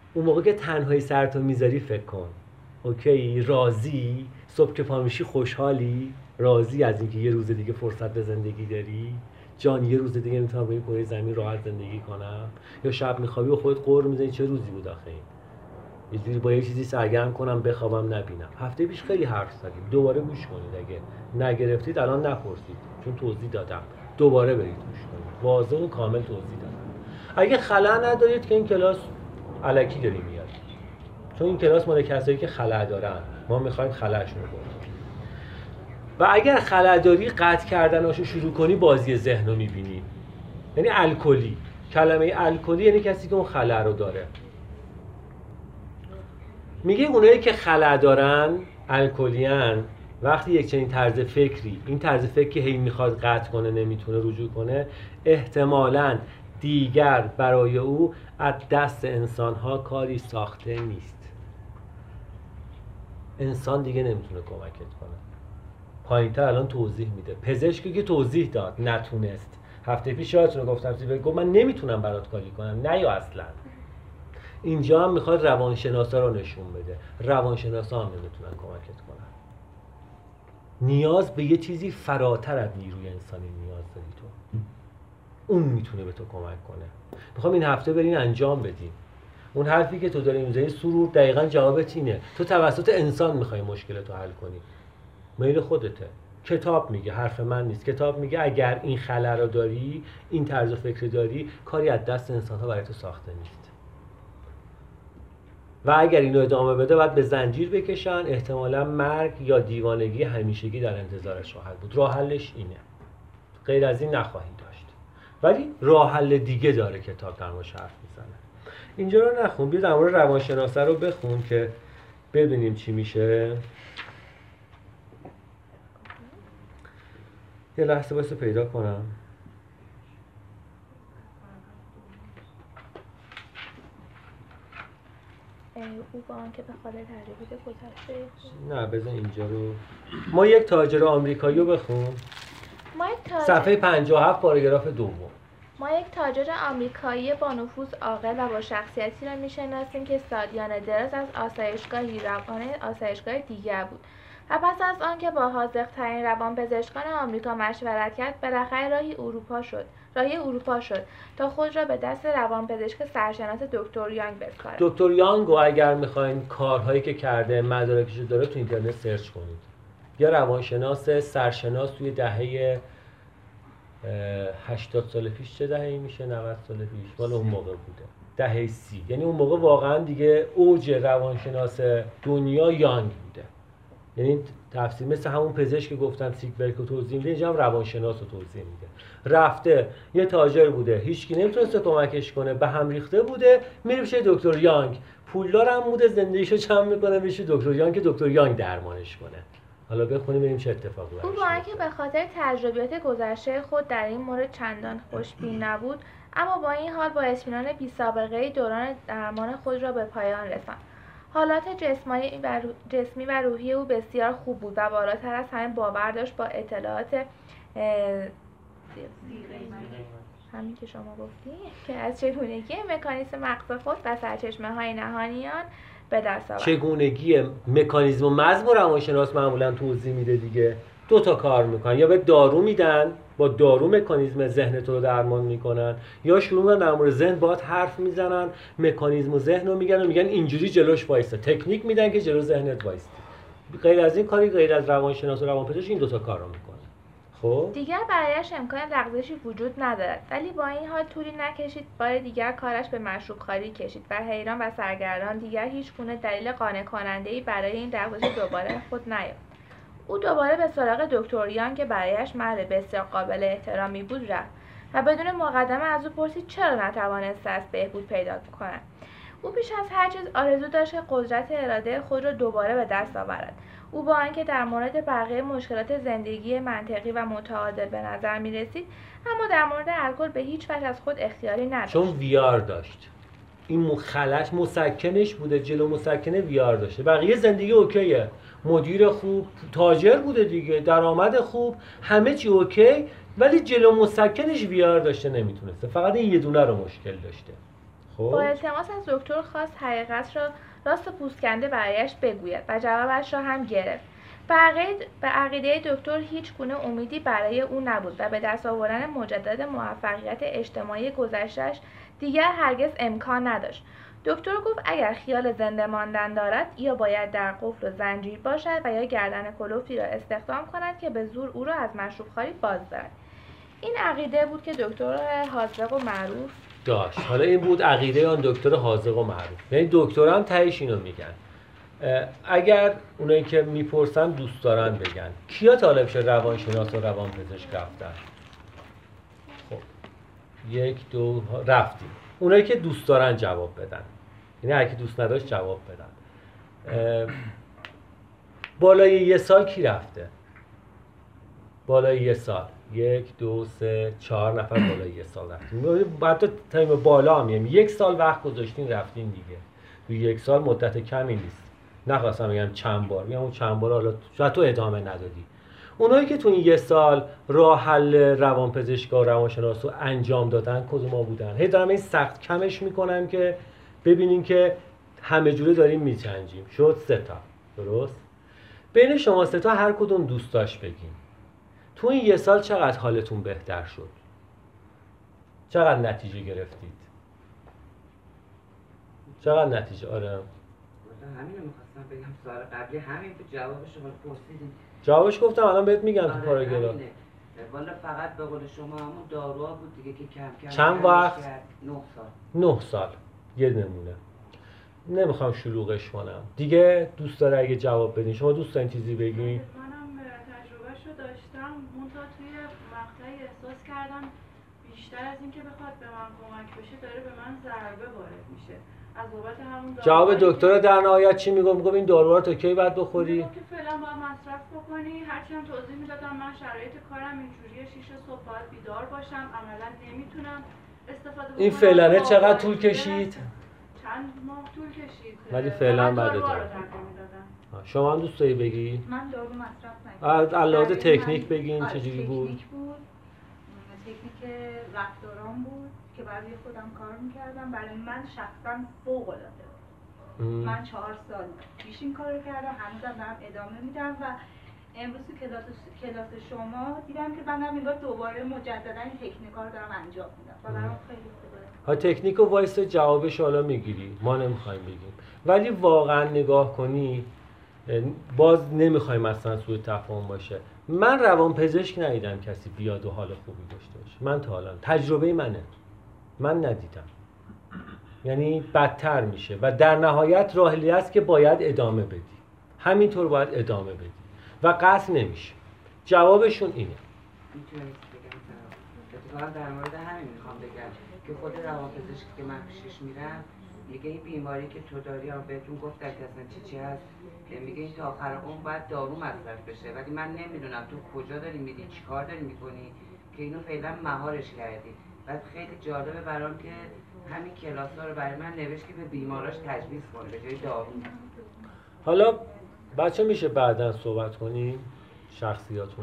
Speaker 1: اون موقع که تنهایی سرتو میذاری فکر کن. اوکی، راضی؟ صبح که پا میشی خوشحالی؟ راضی از اینکه یه روز دیگه فرصت به زندگی داری؟ جان یه روز دیگه میتونم روی کره زمین راحت زندگی کنم؟ یا شب میخوابی و خودت قر میزنی چه روزی بود آخه این؟ یه جوری با یه چیزی سرگرم کنم بخوابم نبینم. هفته پیش خیلی حرف زدیم، دوباره گوش کنید. اگه نگرفتید الان نپرسید چون توضیح دادم، دوباره برید گوش کنید، واضح و کامل توضیح دادم. اگه خلا ندارید که این کلاس الکی داری میاد، چون این کلاس مال کسایی که خلا دارن، ما میخوایم خلاشون رو بریم. و اگر خلا داری قطع کردناشو شروع کنی بازی ذهن رو میبینی. یعنی الکلی، کلمه الکلی یعنی کسی که اون خلا رو داره. میگه اونایی که خلا دارن، الکلیان، وقتی یک چنین طرز فکری، این طرز فکری که هی میخواد قطع کنه نمیتونه رجوع کنه، احتمالاً دیگر برای او از دست انسان‌ها کاری ساخته نیست. انسان دیگه نمیتونه کمکت کنه. پایین‌تر الان توضیح میده. پزشکی که توضیح داد نتونست. هفته پیش یادتونه گفتم چیزی گفت من نمیتونم برات کاری کنم. نه یا اصلا. اینجا هم میخواد روانشناسا رو نشون بده. روانشناسا هم نمیتونن کمکت کنن. نیاز به یه چیزی فراتر از نیروی انسانی نیاز داری تو. اون میتونه به تو کمک کنه. میخوام این هفته برین انجام بدیم. اون حرفی که تو داری میزنی سرور دقیقاً جوابت اینه. تو توسط انسان میخوای مشکلتو حل کنی. میل خودته. کتاب میگه، حرف من نیست. کتاب میگه اگر این خلا رو داری، این طرز فکر داری، کاری از دست انسان‌ها برای تو ساخته نیست. و اگر اینو ادامه بده باید به زنجیر بکشن، احتمالاً مرگ یا دیوانگی همیشگی در انتظارش خواهد بود. راه حلش اینه. غیر از این نخواهی داشت. ولی راه حل دیگه داره کتاب در موردش حرف میزنه. اینجا رو نخون، بیا در مورد روانشناسا رو بخون که ببینیم چی میشه. یه لحظه واسه پیدا کنم.
Speaker 2: او با آنکه به خاطر تجربه گذشته
Speaker 1: نه بزن اینجا رو. ما یک تاجر آمریکایی رو بخون.
Speaker 2: ما یک تاجر...
Speaker 1: صفحه پنجاه و هفت پاراگراف دوم.
Speaker 2: ما یک تاجر آمریکایی با نفوذ عاقل و با شخصیتی را می‌شناسیم که سالیان دراز از آسایشگاهی روان آسایشگاه دیگر بود و پس از آنکه با حاذق‌ترین روانپزشکان آمریکا مشورت کرد، بالاخره راهی اروپا شد. راهی اروپا شد تا خود را به دست روانپزشک سرشناس دکتر یانگ بسپارد.
Speaker 1: دکتر یانگ اگر می‌خواید کارهایی که کرده، مدارکش داره تو اینترنت سرچ کنید. یا روانشناس سرشناس توی دهه هشتاد سال پیش، چه دهه‌ای میشه؟ نود سال پیش. والا اون موقع بوده. دهه سی. یعنی اون موقع واقعا دیگه اوج روانشناس دنیا یانگ بوده. یعنی تفسیر مثل همون پزشک که گفتم سیگبرگ رو توضیح میده، اینجا هم روانشناس رو توضیح میده. رفته یه تاجر بوده، هیچکی نمیتونسته کمکش کنه، به هم ریخته بوده، میره پیش دکتر یانگ. پولدار هم بوده، زندگیشو جمع میکنه، میشه دکتر یانگ که دکتر یانگ درمانش کنه. حالا بخونیم ببینیم چه اتفاقی براش
Speaker 2: او با اینکه به خاطر تجربیات گذشته خود در این مورد چندان خوشبین نبود، اما با این حال با اطمینان بی‌سابقه‌ای دوران درمان خود را به پایان رساند. حالات جسمانی و جسمی و روحی او بسیار خوب بود و بالاتر از همه باور داشت با اطلاعات همین که شما گفتی که از چگونگی مکانیزم مغز خود و سرچشمه‌های نهانیان به دست آورد.
Speaker 1: چگونگی مکانیزم مغز و روانشناس معمولا توضیح میده دیگه. دو تا کار میکنن، یا به دارو میدن، با دارو مکانیزم ذهن تو رو درمان میکنن، یا شروع میکنن در مورد ذهن باهات حرف میزنن، مکانیزم ذهن رو میگن و میگن اینجوری جلوش وایسته، تکنیک میدن که جلو ذهنت وایسته. غیر از این کاری غیر از روانشناس و روانپزشک این دو تا کار رو میکنن. خب
Speaker 2: دیگر برایش امکان لغزشی وجود ندارد، ولی با این حال طولی نکشید بار دیگر کارش به مشروب خواری کشید و حیران و سرگردان دیگر هیچ گونه دلیل قانع کننده‌ای برای این لغزش دوباره خود نیافت. او دوباره به سراغ دکتر یانگ که برایش مرد بسیار قابل احترامی بود رفت و بدون مقدمه از او پرسید چرا نتوانست است بهبود پیدا کند. او بیش از هر چیز آرزو داشت که قدرت اراده خود را دوباره به دست آورد. او با آنکه در مورد بقیه مشکلات زندگی منطقی و متعادل به نظر می رسید، اما در مورد الکل به هیچ وجه از خود اختیاری نداشت.
Speaker 1: چون ویار داشت. این مخلش مسکنش بوده، جلو مسکنه ویار داشته. بقیه زندگی اوکیه. مدیر خوب، تاجر بوده دیگه، درآمد خوب، همه چی اوکی، ولی جلو مسکنش ویار داشته نمیتونسته. فقط این یه دونه رو مشکل داشته. خب
Speaker 2: با التماس از دکتر خواست حقیقت را راست پوست کنده برایش بگوید و جوابش را هم گرفت. به عقیده, به عقیده دکتر هیچ گونه امیدی برای او نبود و به دست آوردن مجدد موفقیت اجتماعی گذشته‌اش دیگر هرگز امکان نداشت. دکتر گفت اگر خیال زنده ماندن دارد یا باید در قفل و زنجیر باشد و یا گردن کلفتی را استخدام کند که به زور او را از مشروبخواری باز دارد. این عقیده بود که دکتر حاذق و معروف
Speaker 1: داشت. حالا این بود عقیده آن دکتر حاذق و معروف. یعنی دکترها هم تهش اینو میگن. اگر اونایی که میپرسن دوست دارن بگن کیا طالب شه روانشناس و روانپزشک رفتن؟ خب یک دو رفتیم. اونایی که دوست دارن جواب بدن، یعنی هر کی دوست نداشت جواب بدن. بالای یه سال کی رفته؟ بالای یه سال یک دو سه چهار نفر بالای یه سال رفتیم. بعد تو تایم بالا هم یعنی یک سال وقت گذاشتین رفتین دیگه. تو یک سال مدت کمی نیست. نخواستم بگم چند بار، میگم اون چند بار حالا شاید تو ادامه ندادی. اونایی که تو این یه سال راه حل روانپزشک و روانشناس رو انجام دادن کدوما بودن؟ هی دارم این سخت کمش میکنم که ببینین که همه جوره داریم میچنجیم. شد سه تا. درست؟ بین شما سه تا هر کدوم دوست داشت بگین تو این یه سال چقدر حالتون بهتر شد؟ چقدر نتیجه گرفتید؟ چقدر نتیجه؟ آره
Speaker 8: همین رو میخواستم بگم. سوال قبلی همین بود، جوابش رو پرسیدیم.
Speaker 1: جوابش گفتم الان بهت میگم تو پاراگراف.
Speaker 8: والا فقط به قول شما همون داروها بود دیگه که کم کم
Speaker 1: چند وقت؟
Speaker 8: نه سال.
Speaker 1: نه سال. یه نمونه. نمیخوام شلوغش کنم. دیگه دوست داره اگه جواب بدین. شما دوست دارین چیزی بگین؟
Speaker 4: منم تجربهش رو داشتم. منتها توی مقطعی احساس کردم بیشتر از اینکه بخواد به من کمک بشه داره به من ضربه وارد میشه. از بابت همون
Speaker 1: جواب دکتر در نهایت چی میگم؟ میگم این داروها رو تا کی بعد بخوری؟
Speaker 4: میگم که فعلا باید مصرف بکنی. هرچی هم توضیح میدادم من شرایط کارم اینجوریه، شیش صبح باید بیدار باشم، عملا نمیتونم استفاده بکنم.
Speaker 1: این فعلا چقدر طول کشید؟
Speaker 4: چند ماه طول کشید.
Speaker 1: ولی فعلا بعد
Speaker 4: دارو
Speaker 1: دارو. شما هم دوست داری بگی؟
Speaker 9: من دارو مصرف نکردم.
Speaker 1: از لحاظ تکنیک بگین چجوری بود؟
Speaker 9: تکنیک بود. تکنیک رفتاران بود که برای خودم کار میکردم. برای من شخصا فوق العاده بود. من چهار سال پیش این کار کردم، هنوزم دارم ادامه میدم و امروز تو کلاس کلاس شما دیدم که من انگار دوباره مجددا این تکنیکا رو دارم انجام میدم. و برام خیلی خوبه.
Speaker 1: ها تکنیک رو وایس جوابش حالا میگیری، ما نمیخوایم بگیم. ولی واقعا نگاه کنی باز نمیخوایم اصلا سوء تفاهم باشه. من روانپزشک ندیدم کسی بیاد و حال خوبی داشته باشه. من تا حالا تجربه منه. من ندیدم. یعنی بدتر میشه و در نهایت راهی است که باید ادامه بدی. همینطور باید ادامه بدی و قطع نمیشه. جوابشون اینه.
Speaker 8: میتونم بگم اتفاقا در مورد همین میخوام بگم که خود روانپزشکی که من پیشش میرم میگه این بیماری که تو داری هم بهتون گفتن که اصلا چی چی هست، میگه این تا آخر عمر باید دارو مصرف بشه، ولی من نمیدونم تو کجا داری میری، چی کار داری میکنی که اینو فعلا مهارش کردی. بعد خیلی جالبه برام که همین کلاس‌ها رو برای من نوشت که به بیماراش تجویز کنه به جای دارو.
Speaker 1: حالا بچه میشه بعداً صحبت کنیم شخصیاتونو.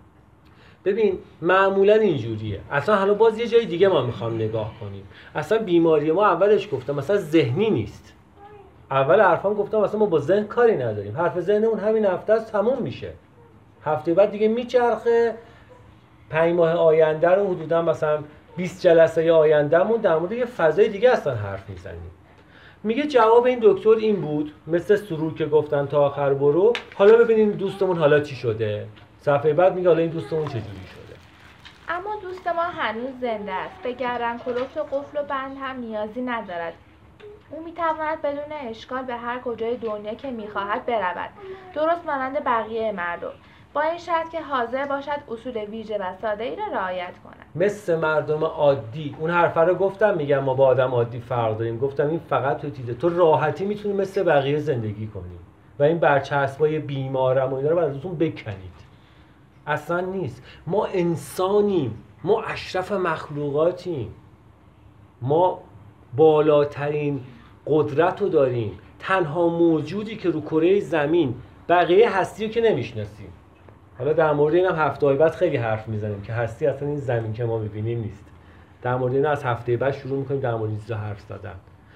Speaker 1: ببین معمولا اینجوریه. اصلا حالا باز یه جای دیگه ما میخوام نگاه کنیم. اصلا بیماری ما اولش گفتم مثلا ذهنی نیست. اول حرفام گفتم مثلا ما با ذهن کاری نداریم. حرف ذهنمون همین هفته است تموم میشه. هفته بعد دیگه میچرخه. پنج ماه آینده رو حدودا مثلا بیست جلسه آیندهمون در مورد یه فضای دیگه اصلا حرف میزنیم. میگه جواب این دکتر این بود، مثل سرور که گفتن تا آخر برو. حالا ببینیم دوستمون حالا چی شده. صفحه بعد میگه حالا این دوستمون چجوری شده.
Speaker 2: اما دوست ما هنوز زنده است. به گردن کلفت و قفل و بند هم نیازی ندارد. او میتواند بدون اشکال به هر کجای دنیا که میخواهد برود، درست مانند بقیه مردم، با این شرط که حاضر باشد اصول ویژه و ساده ای را رعایت کند.
Speaker 1: مثل مردم عادی. اون حرفا رو گفتم، میگم ما با آدم عادی فرق داریم. گفتم این فقط تو چیزه، تو راحتی میتونی مثل بقیه زندگی کنی و این برچسبای بیمارم و اینا رو براتون بکنید. اصلا نیست. ما انسانیم، ما اشرف مخلوقاتیم، ما بالاترین قدرت رو داریم، تنها موجودی که رو کره زمین بقیه هستی رو که نمیشناسیم. حالا در مورد اینم هفته های بعد خیلی حرف میزنیم که هستی اصلا این زمین که ما میبینیم نیست. در مورد این از هفته بعد شروع میکنیم در مورد این چیزا حرف زدن.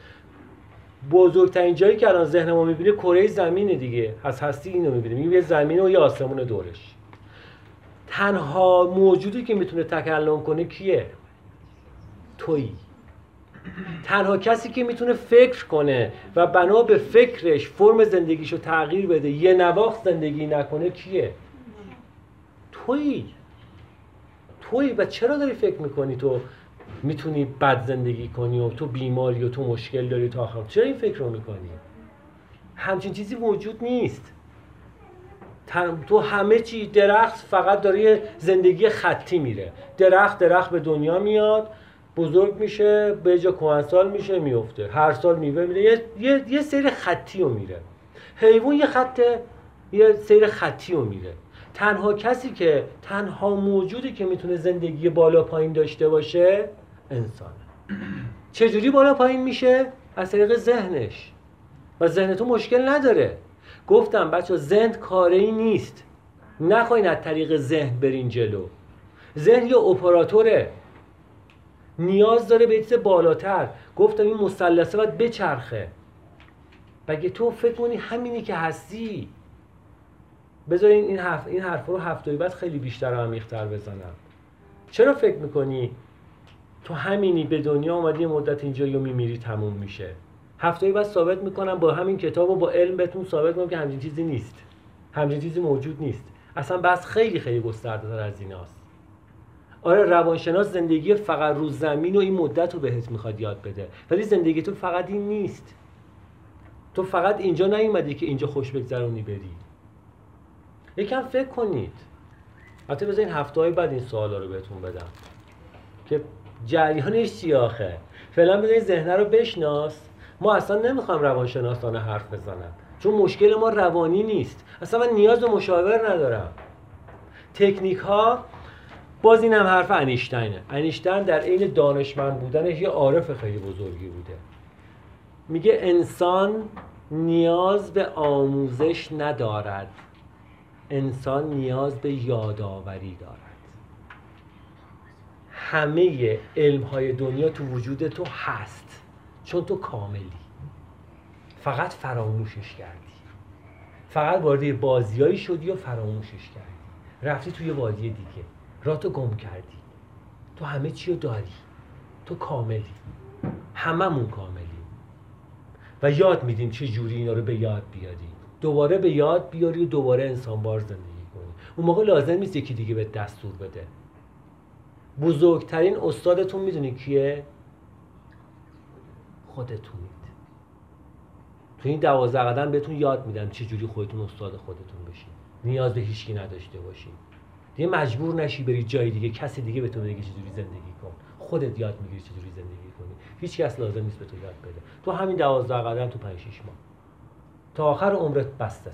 Speaker 1: بزرگترین جایی که الان ذهن ما میبینه کره زمینه دیگه. از هستی اینو میبینیم، میبینه زمین و یه آسمون دورش. تنها موجودی که میتونه تکلم کنه کیه؟ تویی. تنها کسی که میتونه فکر کنه و بنا به فکرش فرم زندگیشو تغییر بده، یه نواخت زندگی نکنه کیه؟ تویی. تویی. و چرا داری فکر میکنی تو میتونی بد زندگی کنی و تو بیماری و تو مشکل داری تا آخر؟ چرا این فکر رو میکنی؟ همچین چیزی وجود نیست. تو همه چی، درخت فقط داره یه زندگی خطی میره. درخت درخت به دنیا میاد، بزرگ میشه، به جا کهنسال میشه، میفته، هر سال میوه میده، یه, یه،, یه سیر خطی رو میره. حیوان یه خط یه سیر خطی رو میره. تنها کسی که تنها موجودی که میتونه زندگی بالا پایین داشته باشه انسانه. چجوری بالا پایین میشه؟ از طریق ذهنش. و ذهن تو مشکل نداره. گفتم بچه ذهن کاری نیست. نخواین از طریق ذهن برین جلو. ذهن یه اپراتوره، نیاز داره به چیز بالاتر. گفتم این مثلثه باید بچرخه. بگه تو فکر کنی همینی که هستی. بذارین این حرف این حرف رو هفته‌ای بعد خیلی بیشتر و عمیق‌تر بزنم. چرا فکر میکنی تو همینی به دنیا اومدی یه مدت اینجا یا میمیری تموم میشه؟ هفته‌ای بعد ثابت میکنم با همین کتاب و با علم بهتون ثابت میکنم که همچین چیزی نیست. همچین چیزی موجود نیست. اصلا بس خیلی خیلی گسترده‌تر از ایناست. آره روانشناس زندگی فقط رو زمین و این مدت رو بهت میخواد یاد بده، ولی زندگی تو فقط این نیست. تو فقط اینجا نیومدی که اینجا خوش بگذرونی بری. یکم فکر کنید. حتی بذارین هفته‌های بعد این سوالا رو بهتون بدم که جریانش چیه آخه. فعلا بذارین ذهن رو بشناس. ما اصلا نمیخوام روانشناسانه حرف بزنم چون مشکل ما روانی نیست. اصلا من نیاز به مشاور ندارم. تکنیک ها، باز این هم حرف انیشتینه. انیشتین در عین دانشمند بودنش یه عارف خیلی بزرگی بوده. میگه انسان نیاز به آموزش ندارد، انسان نیاز به یادآوری دارد. همه علم‌های دنیا تو وجود تو هست چون تو کاملی، فقط فراموشش کردی. فقط وارد بازیایی شدی و فراموشش کردی. رفتی توی وادی دیگه، راتو گم کردی. تو همه چی رو داری، تو کاملی، هممون کاملی. و یاد میدیم چه جوری اینا رو به یاد بیاری، دوباره به یاد بیاری و دوباره انسان‌وار زندگی کنی. اون موقع لازم نیست یکی دیگه به دستور بده. بزرگترین استادتون میدونی کیه؟ خودتونید. تو این دوازده قدم بهتون یاد میدم چه جوری خودتون استاد خودتون بشین. نیاز به هیچکی نداشته باشین. دیگه مجبور نشی بری جای دیگه، کسی دیگه به تو بگه چجوری زندگی کن. خودت یاد میگیری چجوری زندگی کنی. هیچ کس لازم نیست به تو یاد بده. تو همین دوازده قدم تو پنج شش ماه تا آخر عمرت بستته.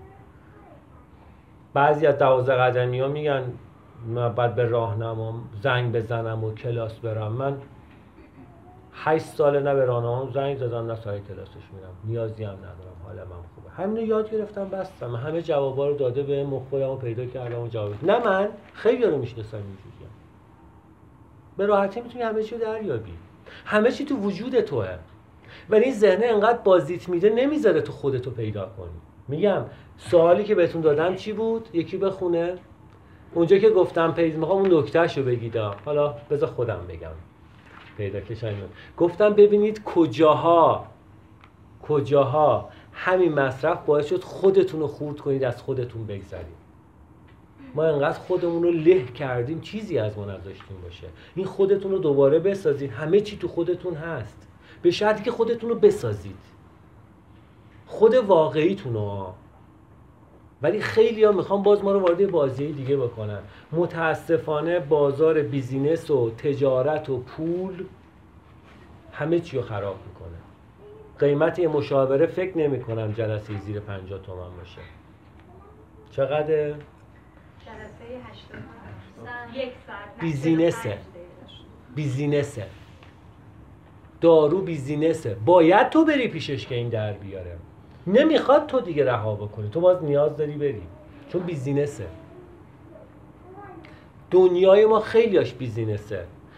Speaker 1: بعضی از دوازده قدمی‌ها میگن من بعد به راهنمام زنگ بزنم و کلاس برم. من هشت ساله نه به راهنمام زنگ زدم نه سر کلاسش میرم. نیازی هم ندارم، حالم هم خوبه. همین یاد گرفتم بستم. همه جوابا رو داده به مخ خودمو پیدا کردم و جواب. نه من خیلی رو میشناسم اینجوریه. به راحتی میتونی همه چی رو دریابی. همه چی تو وجود توئه. ولی این ذهن انقدر بازیت میده نمیذاره تو خودتو پیدا کنی. میگم سوالی که بهتون دادم چی بود؟ یکی بخونه. اونجا که گفتم پیدا میخوام اون نکتهشو بگیدا. حالا بذار خودم بگم. پیدا کشم. گفتم ببینید کجاها کجاها همین مصرف باعث شد خودتون رو خورد کنید، از خودتون بگذرید. ما انقدر خودمون رو له کردیم چیزی از ما نداشتیم باشه. این خودتون رو دوباره بسازید. همه چی تو خودتون هست، به شرطی که خودتون رو بسازید، خود واقعیتون رو. ولی خیلی ها میخوان باز ما رو وارد بازی دیگه بکنن. متاسفانه بازار بیزینس و تجارت و پول همه چی رو خراب میکنه. قیمت یه مشاوره فکر نمی کنم جلسه زیر پنجاه تومن باشه. چقدر؟
Speaker 9: جلسه هشتاد یک ساعت.
Speaker 1: بیزینسه. بیزینسه. دارو بیزینسه. باید تو بری پیشش که این در بیاره. نمیخواد تو دیگه رها بکنی. تو باز نیاز داری بری. چون بیزینسه. دنیای ما خیلیاش بیزینسه.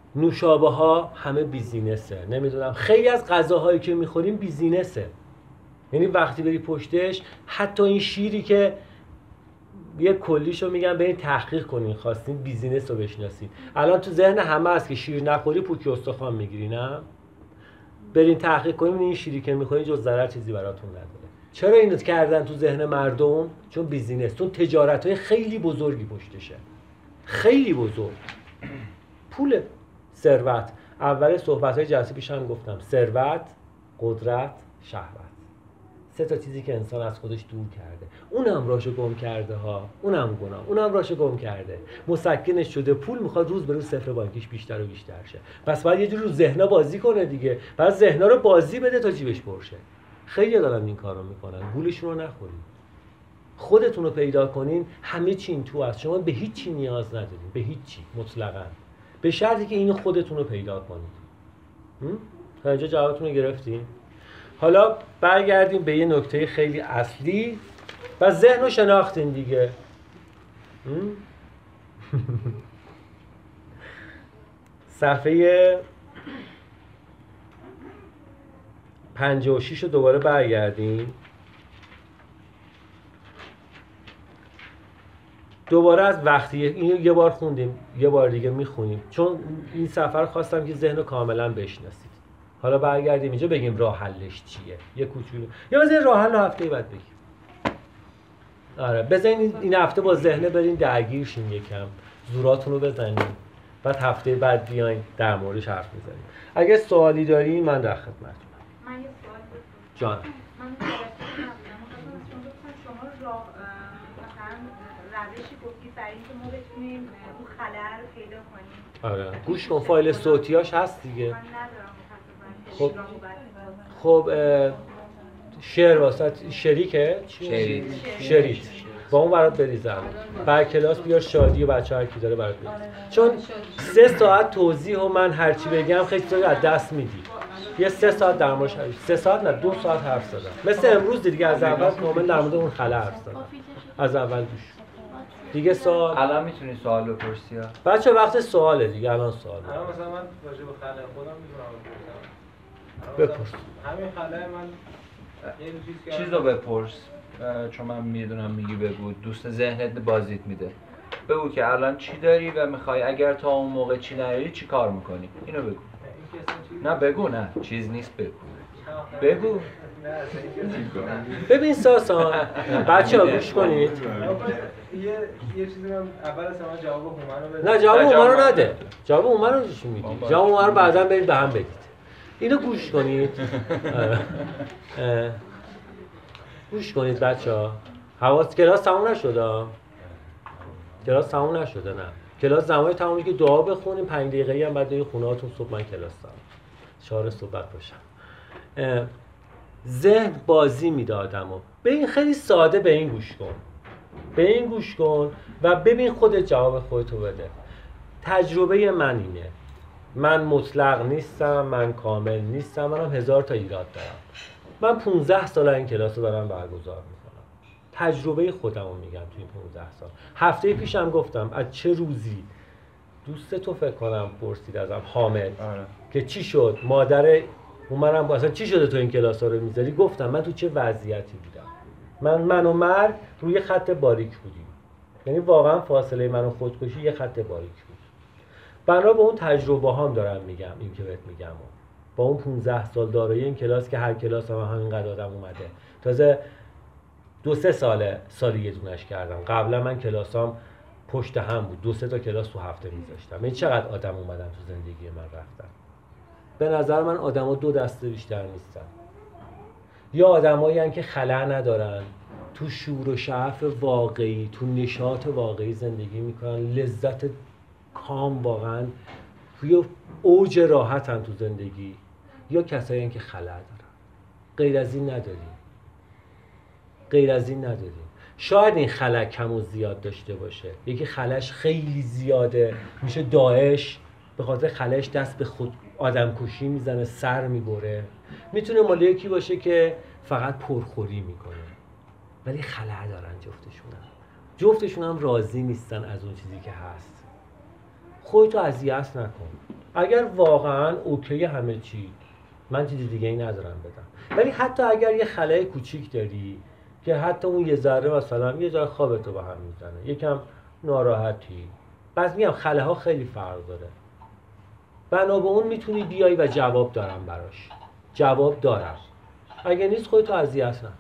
Speaker 1: نوشابه ها همه بیزینسه، نمیدونم خیلی از غذاهایی که میخوریم بیزینسه. یعنی وقتی بری پشتش، حتی این شیری که یه کلیشو میگم برین تحقیق کنین خواستین بیزینس رو بشناسین. الان تو ذهن همه هست که شیر نخوری پوکی استخوان میگیری، نه؟ برین تحقیق کنین این شیری که میخورین جز ضرر چیزی براتون نداره. چرا اینو کردن تو ذهن مردم؟ چون بیزینس، چون تجارت‌های خیلی بزرگی پشتشه، خیلی بزرگ. پول، ثروت. اول صحبت‌های جلسه پیش هم گفتم ثروت، قدرت، شهوت. سه تا چیزی که انسان از خودش دور کرده. اونم راشو گم کرده ها، اونم گناه، اونم راشو گم کرده. مسکنش شده، پول میخواد روز به روز صفر بانکیش بیشتر و بیشتر شه. پس باید یه جور رو ذهنا بازی کنه دیگه. بعد ذهنا رو بازی بده تا جیبش پرشه. خیلی دارن این کارو میکنن. گولشون رو نخورید. خودتون رو پیدا کنین، همه چی این تو هست. شما به هیچ چی نیاز ندارین، به هیچ چی مطلقاً. به شرطی که اینو خودتون رو پیدا کنید. تا اینجا جوابتون رو گرفتین؟ حالا برگردیم به یه نکته خیلی اصلی و ذهن رو شناختین دیگه. صفحه پنجاه و شش رو دوباره برگردیم. دوباره از وقتی اینو یه بار خوندیم، یه بار دیگه میخونیم، چون این سفر خواستم که ذهن رو کاملا بشناسید. حالا برگردیم اینجا بگیم راه حلش چیه، یه کوچولو یا بزنین راه حل هفته بعد بگیم. آره بزنین این هفته با ذهن برین درگیر شین، یکم زوراتون رو بزنین، بعد هفته بعد بیاین در موردش حرف بزنیم. اگه سوالی داری من در خدمتتونم.
Speaker 9: من یه سوال دارم.
Speaker 1: جان.
Speaker 9: من شما راه مثلا روشی گفتید برای اینکه ما بتونیم اون خلأ رو پیدا کنیم.
Speaker 1: آره گوش کن، فایل صوتیاش هست دیگه.
Speaker 9: من ندارم.
Speaker 1: خب خب شعر واسه شریکه؟
Speaker 10: شریک
Speaker 1: شریک با اون برات بریزم بر کلاس بیار شادی و بچه هر کی داره برات بریزم، چون سه ساعت توضیح و من هرچی بگم خیلی چیزایی از دست میدی. یه سه ساعت در موردش سه ساعت نه دو ساعت حرف زدم، مثل امروز دیگه. از اول کامل در مورد اون خلا حرف زدم، از اول گوش دیگه. سوال
Speaker 10: الان میتونی سوال بپرسی ها
Speaker 1: بچه؟ وقت سواله دیگه، الان سوال.
Speaker 7: الان مثلا من راجع به خلأ خودم میتونم بپرسم.
Speaker 1: بپرس.
Speaker 7: همین خلأ من یه چیز
Speaker 10: چیز رو بپرس، چون من میدونم میگی بگو، دوست ذهنت بازیت میده. بگو که الان چی داری و میخوای اگر تا اون موقع چی نداری چی کار میکنی، اینو بگو. نه بگو، نه چیز نیست، بگو بگو.
Speaker 1: ببین ساسان بچه ها گوش کنید.
Speaker 7: یه یه چیزی من اول از همه جواب هومن رو بده.
Speaker 1: نه جواب هومن رو نده، جواب هومن رو چی میگی؟ جواب هومن رو بعداً برید به هم بدید. اینو گوش کنید. گوش کنید بچه ها. حواس کلاس تموم نشده. کلاس تموم نشده نه. کلاس زمانی تمومی که دعا بخونیم، پنج دقیقه‌ای هم بعد برید خونه هاتون. صبح من کلاس دارم. چهار صبح باشم. ذهن بازی میده آدمو. به این خیلی ساده به این گوش کن. به این گوش کن و ببین خودت جواب خودتو بده. تجربه من اینه. من مطلق نیستم، من کامل نیستم، منم هزار تا ایراد دارم. من پونزده سال این کلاس رو دارم برگزار میکنم. تجربه خودم رو میگم توی این پونزده سال. هفته پیشم گفتم از چه روزی دوست تو فکر کنم پرسید ازم، حامد،
Speaker 10: آره.
Speaker 1: که چی شد مادر اومدم با اصلا چی شده تو این کلاس ها رو میذاری؟ گفتم من تو چه وضعیتی بودم. من من و مرگ روی خط باریک بودیم، یعنی واقعا فاصله من و خودکشی یه خط باریک بود. بنا به اون تجربه هام دارم میگم این که بهت میگم، با اون پونزده سال دارایی این کلاس که هر کلاس هم همینقدر آدم اومده. تازه دو سه ساله سالی یه دونش کردم. قبلا من کلاسام پشت هم بود، دو سه تا کلاس تو هفته میذاشتم. این چقدر آدم اومدن تو زندگی من رفتن. به نظر من آدما دو دسته بیشتر نیستن. یا آدمایی هستن که خلأ ندارن، تو شور و شعف واقعی، تو نشاط واقعی زندگی میکنن، لذت کام واقعا توی اوج راحتن تو زندگی. یا کسایی هستن که خلأ دارن. غیر از این نداریم. غیر از این نداریم. شاید این خلأ کم و زیاد داشته باشه. یکی خلأش خیلی زیاده، میشه داعش، به خاطر خلأش دست به خود آدم کشی میزنه، سر میبره. میتونه مال یکی باشه که فقط پرخوری میکنه ولی خلأ دارن جفتشون هم. جفتشون هم راضی نیستن از اون چیزی که هست. خودتو اذیت نکن. اگر واقعا اوکی همه چی، من چیز دیگه ای ندارم بدم. ولی حتی اگر یه خلای کوچیک داری که حتی اون یه ذره مثلا یه ذره خوابتو به هم میزنه، یکم ناراحتی، بعضی میگم خله ها خیلی فرق داره، بنا به اون میتونی بیای و جواب دارم براش، جواب دارم. اگه نیست خودتو اذیت نکن.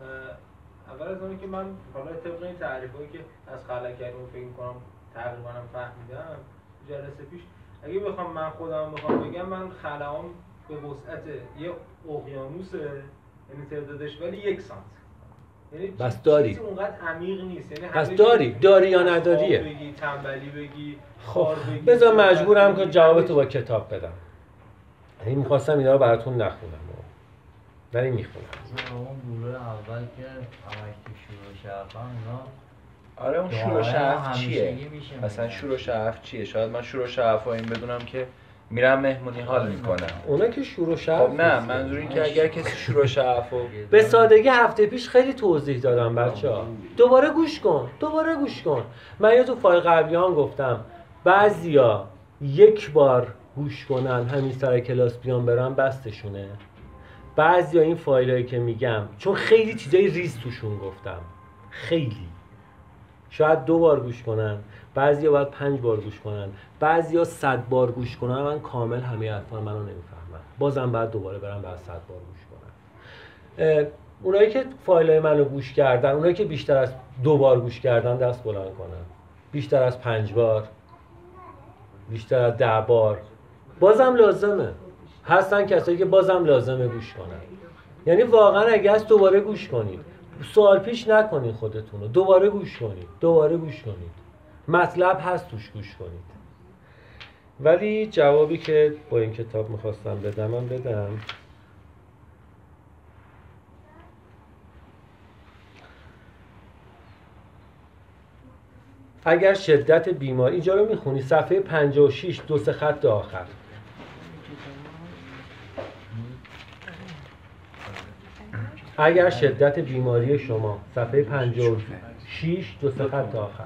Speaker 7: اول از اونی که من حالا طبق این تعریفایی که از خلا کردم فکر می‌کنم تقریبا هم فهمیدم جلسه پیش، اگه بخوام من خودم بخوام بگم، من خلاام به وسعت یه اقیانوسه، یعنی تعدادش ولی یک سانت، یعنی
Speaker 1: بس داری
Speaker 7: چیزی اونقدر عمیق نیست، یعنی
Speaker 1: پس داری داری یا نداریه
Speaker 7: بگی تنبلی بگی
Speaker 1: خب بذار مجبورم که جوابتو با کتاب بدم. یعنی می‌خواستم اینا رو براتون نخونم ولی میخونم.
Speaker 11: اون گروه اول که همش تو شور و شعفن اونا،
Speaker 10: آره اون شور و شعف چیه؟ مثلا شور و شعف چیه؟ شاید من شور و شعف این بدونم که میرم مهمونی حال میکنم.
Speaker 1: اونا که شور و شعف
Speaker 10: خب نه، منظور این که اگر کسی شور و شعف و
Speaker 1: به سادگی هفته پیش خیلی توضیح دادم بچه‌ها. دوباره گوش کن، دوباره گوش کن. من یه تو فایل قبلی هم گفتم بعضیا یک بار گوش کنن همین سر کلاس بیان برن بستشونه. بعضیا این فایلایی که میگم چون خیلی چیزای ریز توشون گفتم، خیلی شاید دو بار گوش کنن، بعضیا باید پنج بار گوش کنن، بعضیا صد بار گوش کنن. من کامل همه حرفا منو نمیفهمم، بازم بعد دوباره برم بعد صد بار گوش کنن. اونایی که فایلای منو گوش کردن، اونایی که بیشتر از دو بار گوش کردن دست بلند کنن، بیشتر از پنج بار، بیشتر از ده بار، بازم لازمه. هستن کسایی که بازم لازمه گوش کنن. یعنی واقعا اگه از دوباره گوش کنید، سوال پیش نکنید خودتون رو، دوباره گوش کنید، دوباره گوش کنید، مطلب هست توش، گوش کنید. ولی جوابی که با این کتاب میخواستم بدم من بدم. اگر شدت بیماری، اینجا رو میخونی صفحه پنجاه و شش دو سه خط آخر، اگر شدت بیماری شما، صفحه پنجاه و شش دو سه خط آخر.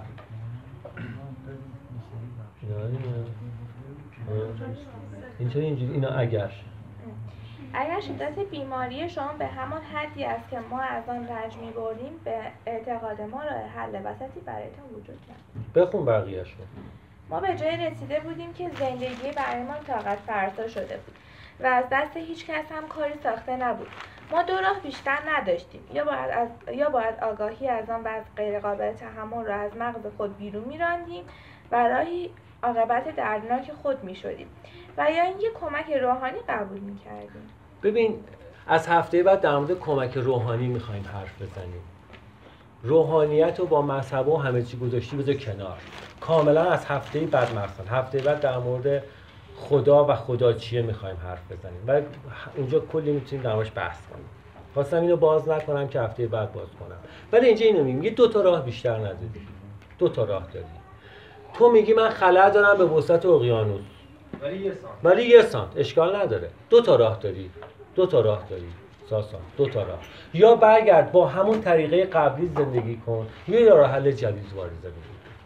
Speaker 1: اینجا اینجوری اینا اگر
Speaker 2: اگر شدت بیماری شما به همان حدی است که ما از آن رنج می‌بریم، به اعتقاد ما راه حل وسطی برایتان وجود ندارد.
Speaker 1: بخون بقیه‌شو.
Speaker 2: ما به جای رسیده بودیم که زندگی برایمان طاقت فرسا شده بود و از دست هیچ کس هم کاری ساخته نبود. ما دو راه بیشتر نداشتیم، یا باید از یا باید آگاهی از آن وضع غیر قابل تحمل را از مغز خود بیرون می‌راندیم و راهی عاقبت دردناک خود می‌شدیم، و یا اینکه کمک روحانی قبول می‌کردیم.
Speaker 1: ببین از هفته بعد در مورد کمک روحانی می‌خوایم حرف بزنیم. روحانیت رو با مذهب و همه چی گذاشتی بذار کنار. کاملا از هفته بعد مثلا هفته بعد در مورد خدا و خدا چیه میخوایم حرف بزنیم و اونجا کلی میتونیم درماش بحث کنیم. خواستم اینو باز نکنم که هفته بعد باز کنم، ولی اینجا اینو میگم، یه دو تا راه بیشتر نداری، دو تا راه داری. تو میگی من خلا دارم به وسط اقیانوس
Speaker 7: ولی یه سانت،
Speaker 1: ولی یه سانت اشکال نداره. دو تا راه داری، دو تا راه داری ساسا، دو تا راه. یا برگرد با همون طریقه قبلی زندگی کن، یا یه راه حل جدید وارد زندگی.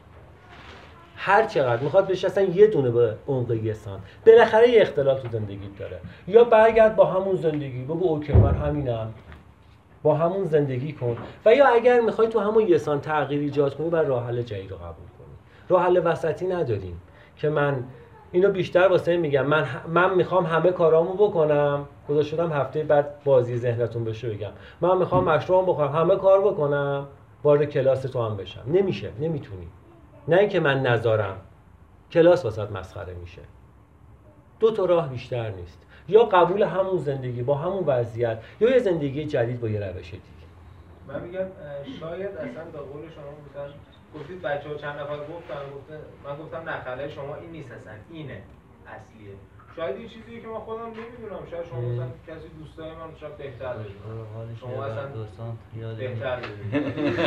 Speaker 1: هر چقدر میخواد بشه اصلا یه دونه به عمق یه سانت، بالاخره یه اختلاف تو زندگیت داره. یا برگرد با همون زندگی، بگو اوکی من همینم، با همون زندگی کن. و یا اگر میخوای تو همون یه سانت تغییر ایجاد کنی، باید راه حل جدید رو قبول کنی. راه حل وسطی نداریم که من اینو بیشتر واسه میگم، من من میخوام همه کارامو بکنم، گذاشته شدم هفته بعد بازی ذهنتون بشه بگم من میخوام مشروعم بخورم، همه کار بکنم، وارد کلاس تو هم بشم. نمیشه، نمیتونی. نه اینکه من نذارم، کلاس واسط مسخره میشه. دو تا راه بیشتر نیست، یا قبول همون زندگی با همون وضعیت، یا یه زندگی جدید با یه روش دیگه.
Speaker 7: من میگم شاید اصلا به قول شما مثلا گفتید بچه‌ها چند نفر گفتن، گفتن من گفتم نه خلای شما این نیست، اصلا اینه اصلیه. شاید یه چیزیه که من خودم نمیدونم، شاید شما مثلا کسی دوستای من شاید بهتر بدونه، شما اصلا بهتر بدونید.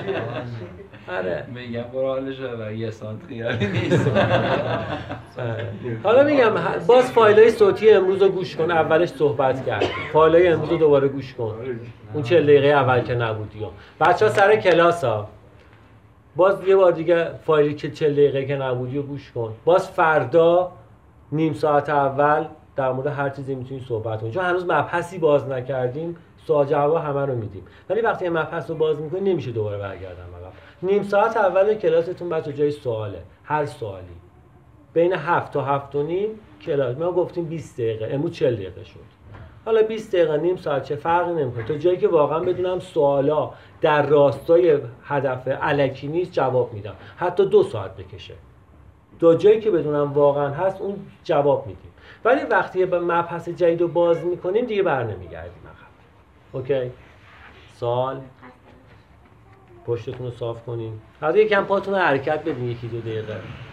Speaker 1: آره
Speaker 10: میگم برو حالش و یه سانت خیالی نیست.
Speaker 1: حالا میگم باز فایلای صوتی امروز رو گوش کن، اولش صحبت کرد، فایلای امروز رو دوباره گوش کن، اون چهل دقیقه اول که نبودی. بچه‌ها سر کلاس ها باز یه بار دیگه فایلی که چهل دقیقه که نبودی رو گوش کن. باز فردا نیم ساعت اول در مورد هر چیزی میتونید صحبت کنید، چون هنوز مبحثی باز نکردیم، سوال جواب همه رو میدیم. ولی وقتی یه مبحث رو باز میکنید نمیشه دوباره برگردم عقب. نیم ساعت اول کلاستون بچه جای سواله، هر سوالی بین هفت تا هفت و نیم کلاس. ما گفتیم بیست دقیقه، امروز چهل دقیقه شد. حالا بیست دقیقه، نیم ساعت چه فرقی نمیکنه، تا جایی که واقعا بدونم سوالا در راستای هدف الکی نیست جواب میدم. حتی دو ساعت بکشه، تا جایی که بدونم واقعا هست اون جواب میدیم. ولی وقتی به مبحث جدید رو باز میکنیم دیگه بر نمیگردیم عقب. اوکی؟ سوال؟ پشتتون رو صاف کنین. حالا یکم پاتون رو حرکت بدین، یکی دو دقیقه.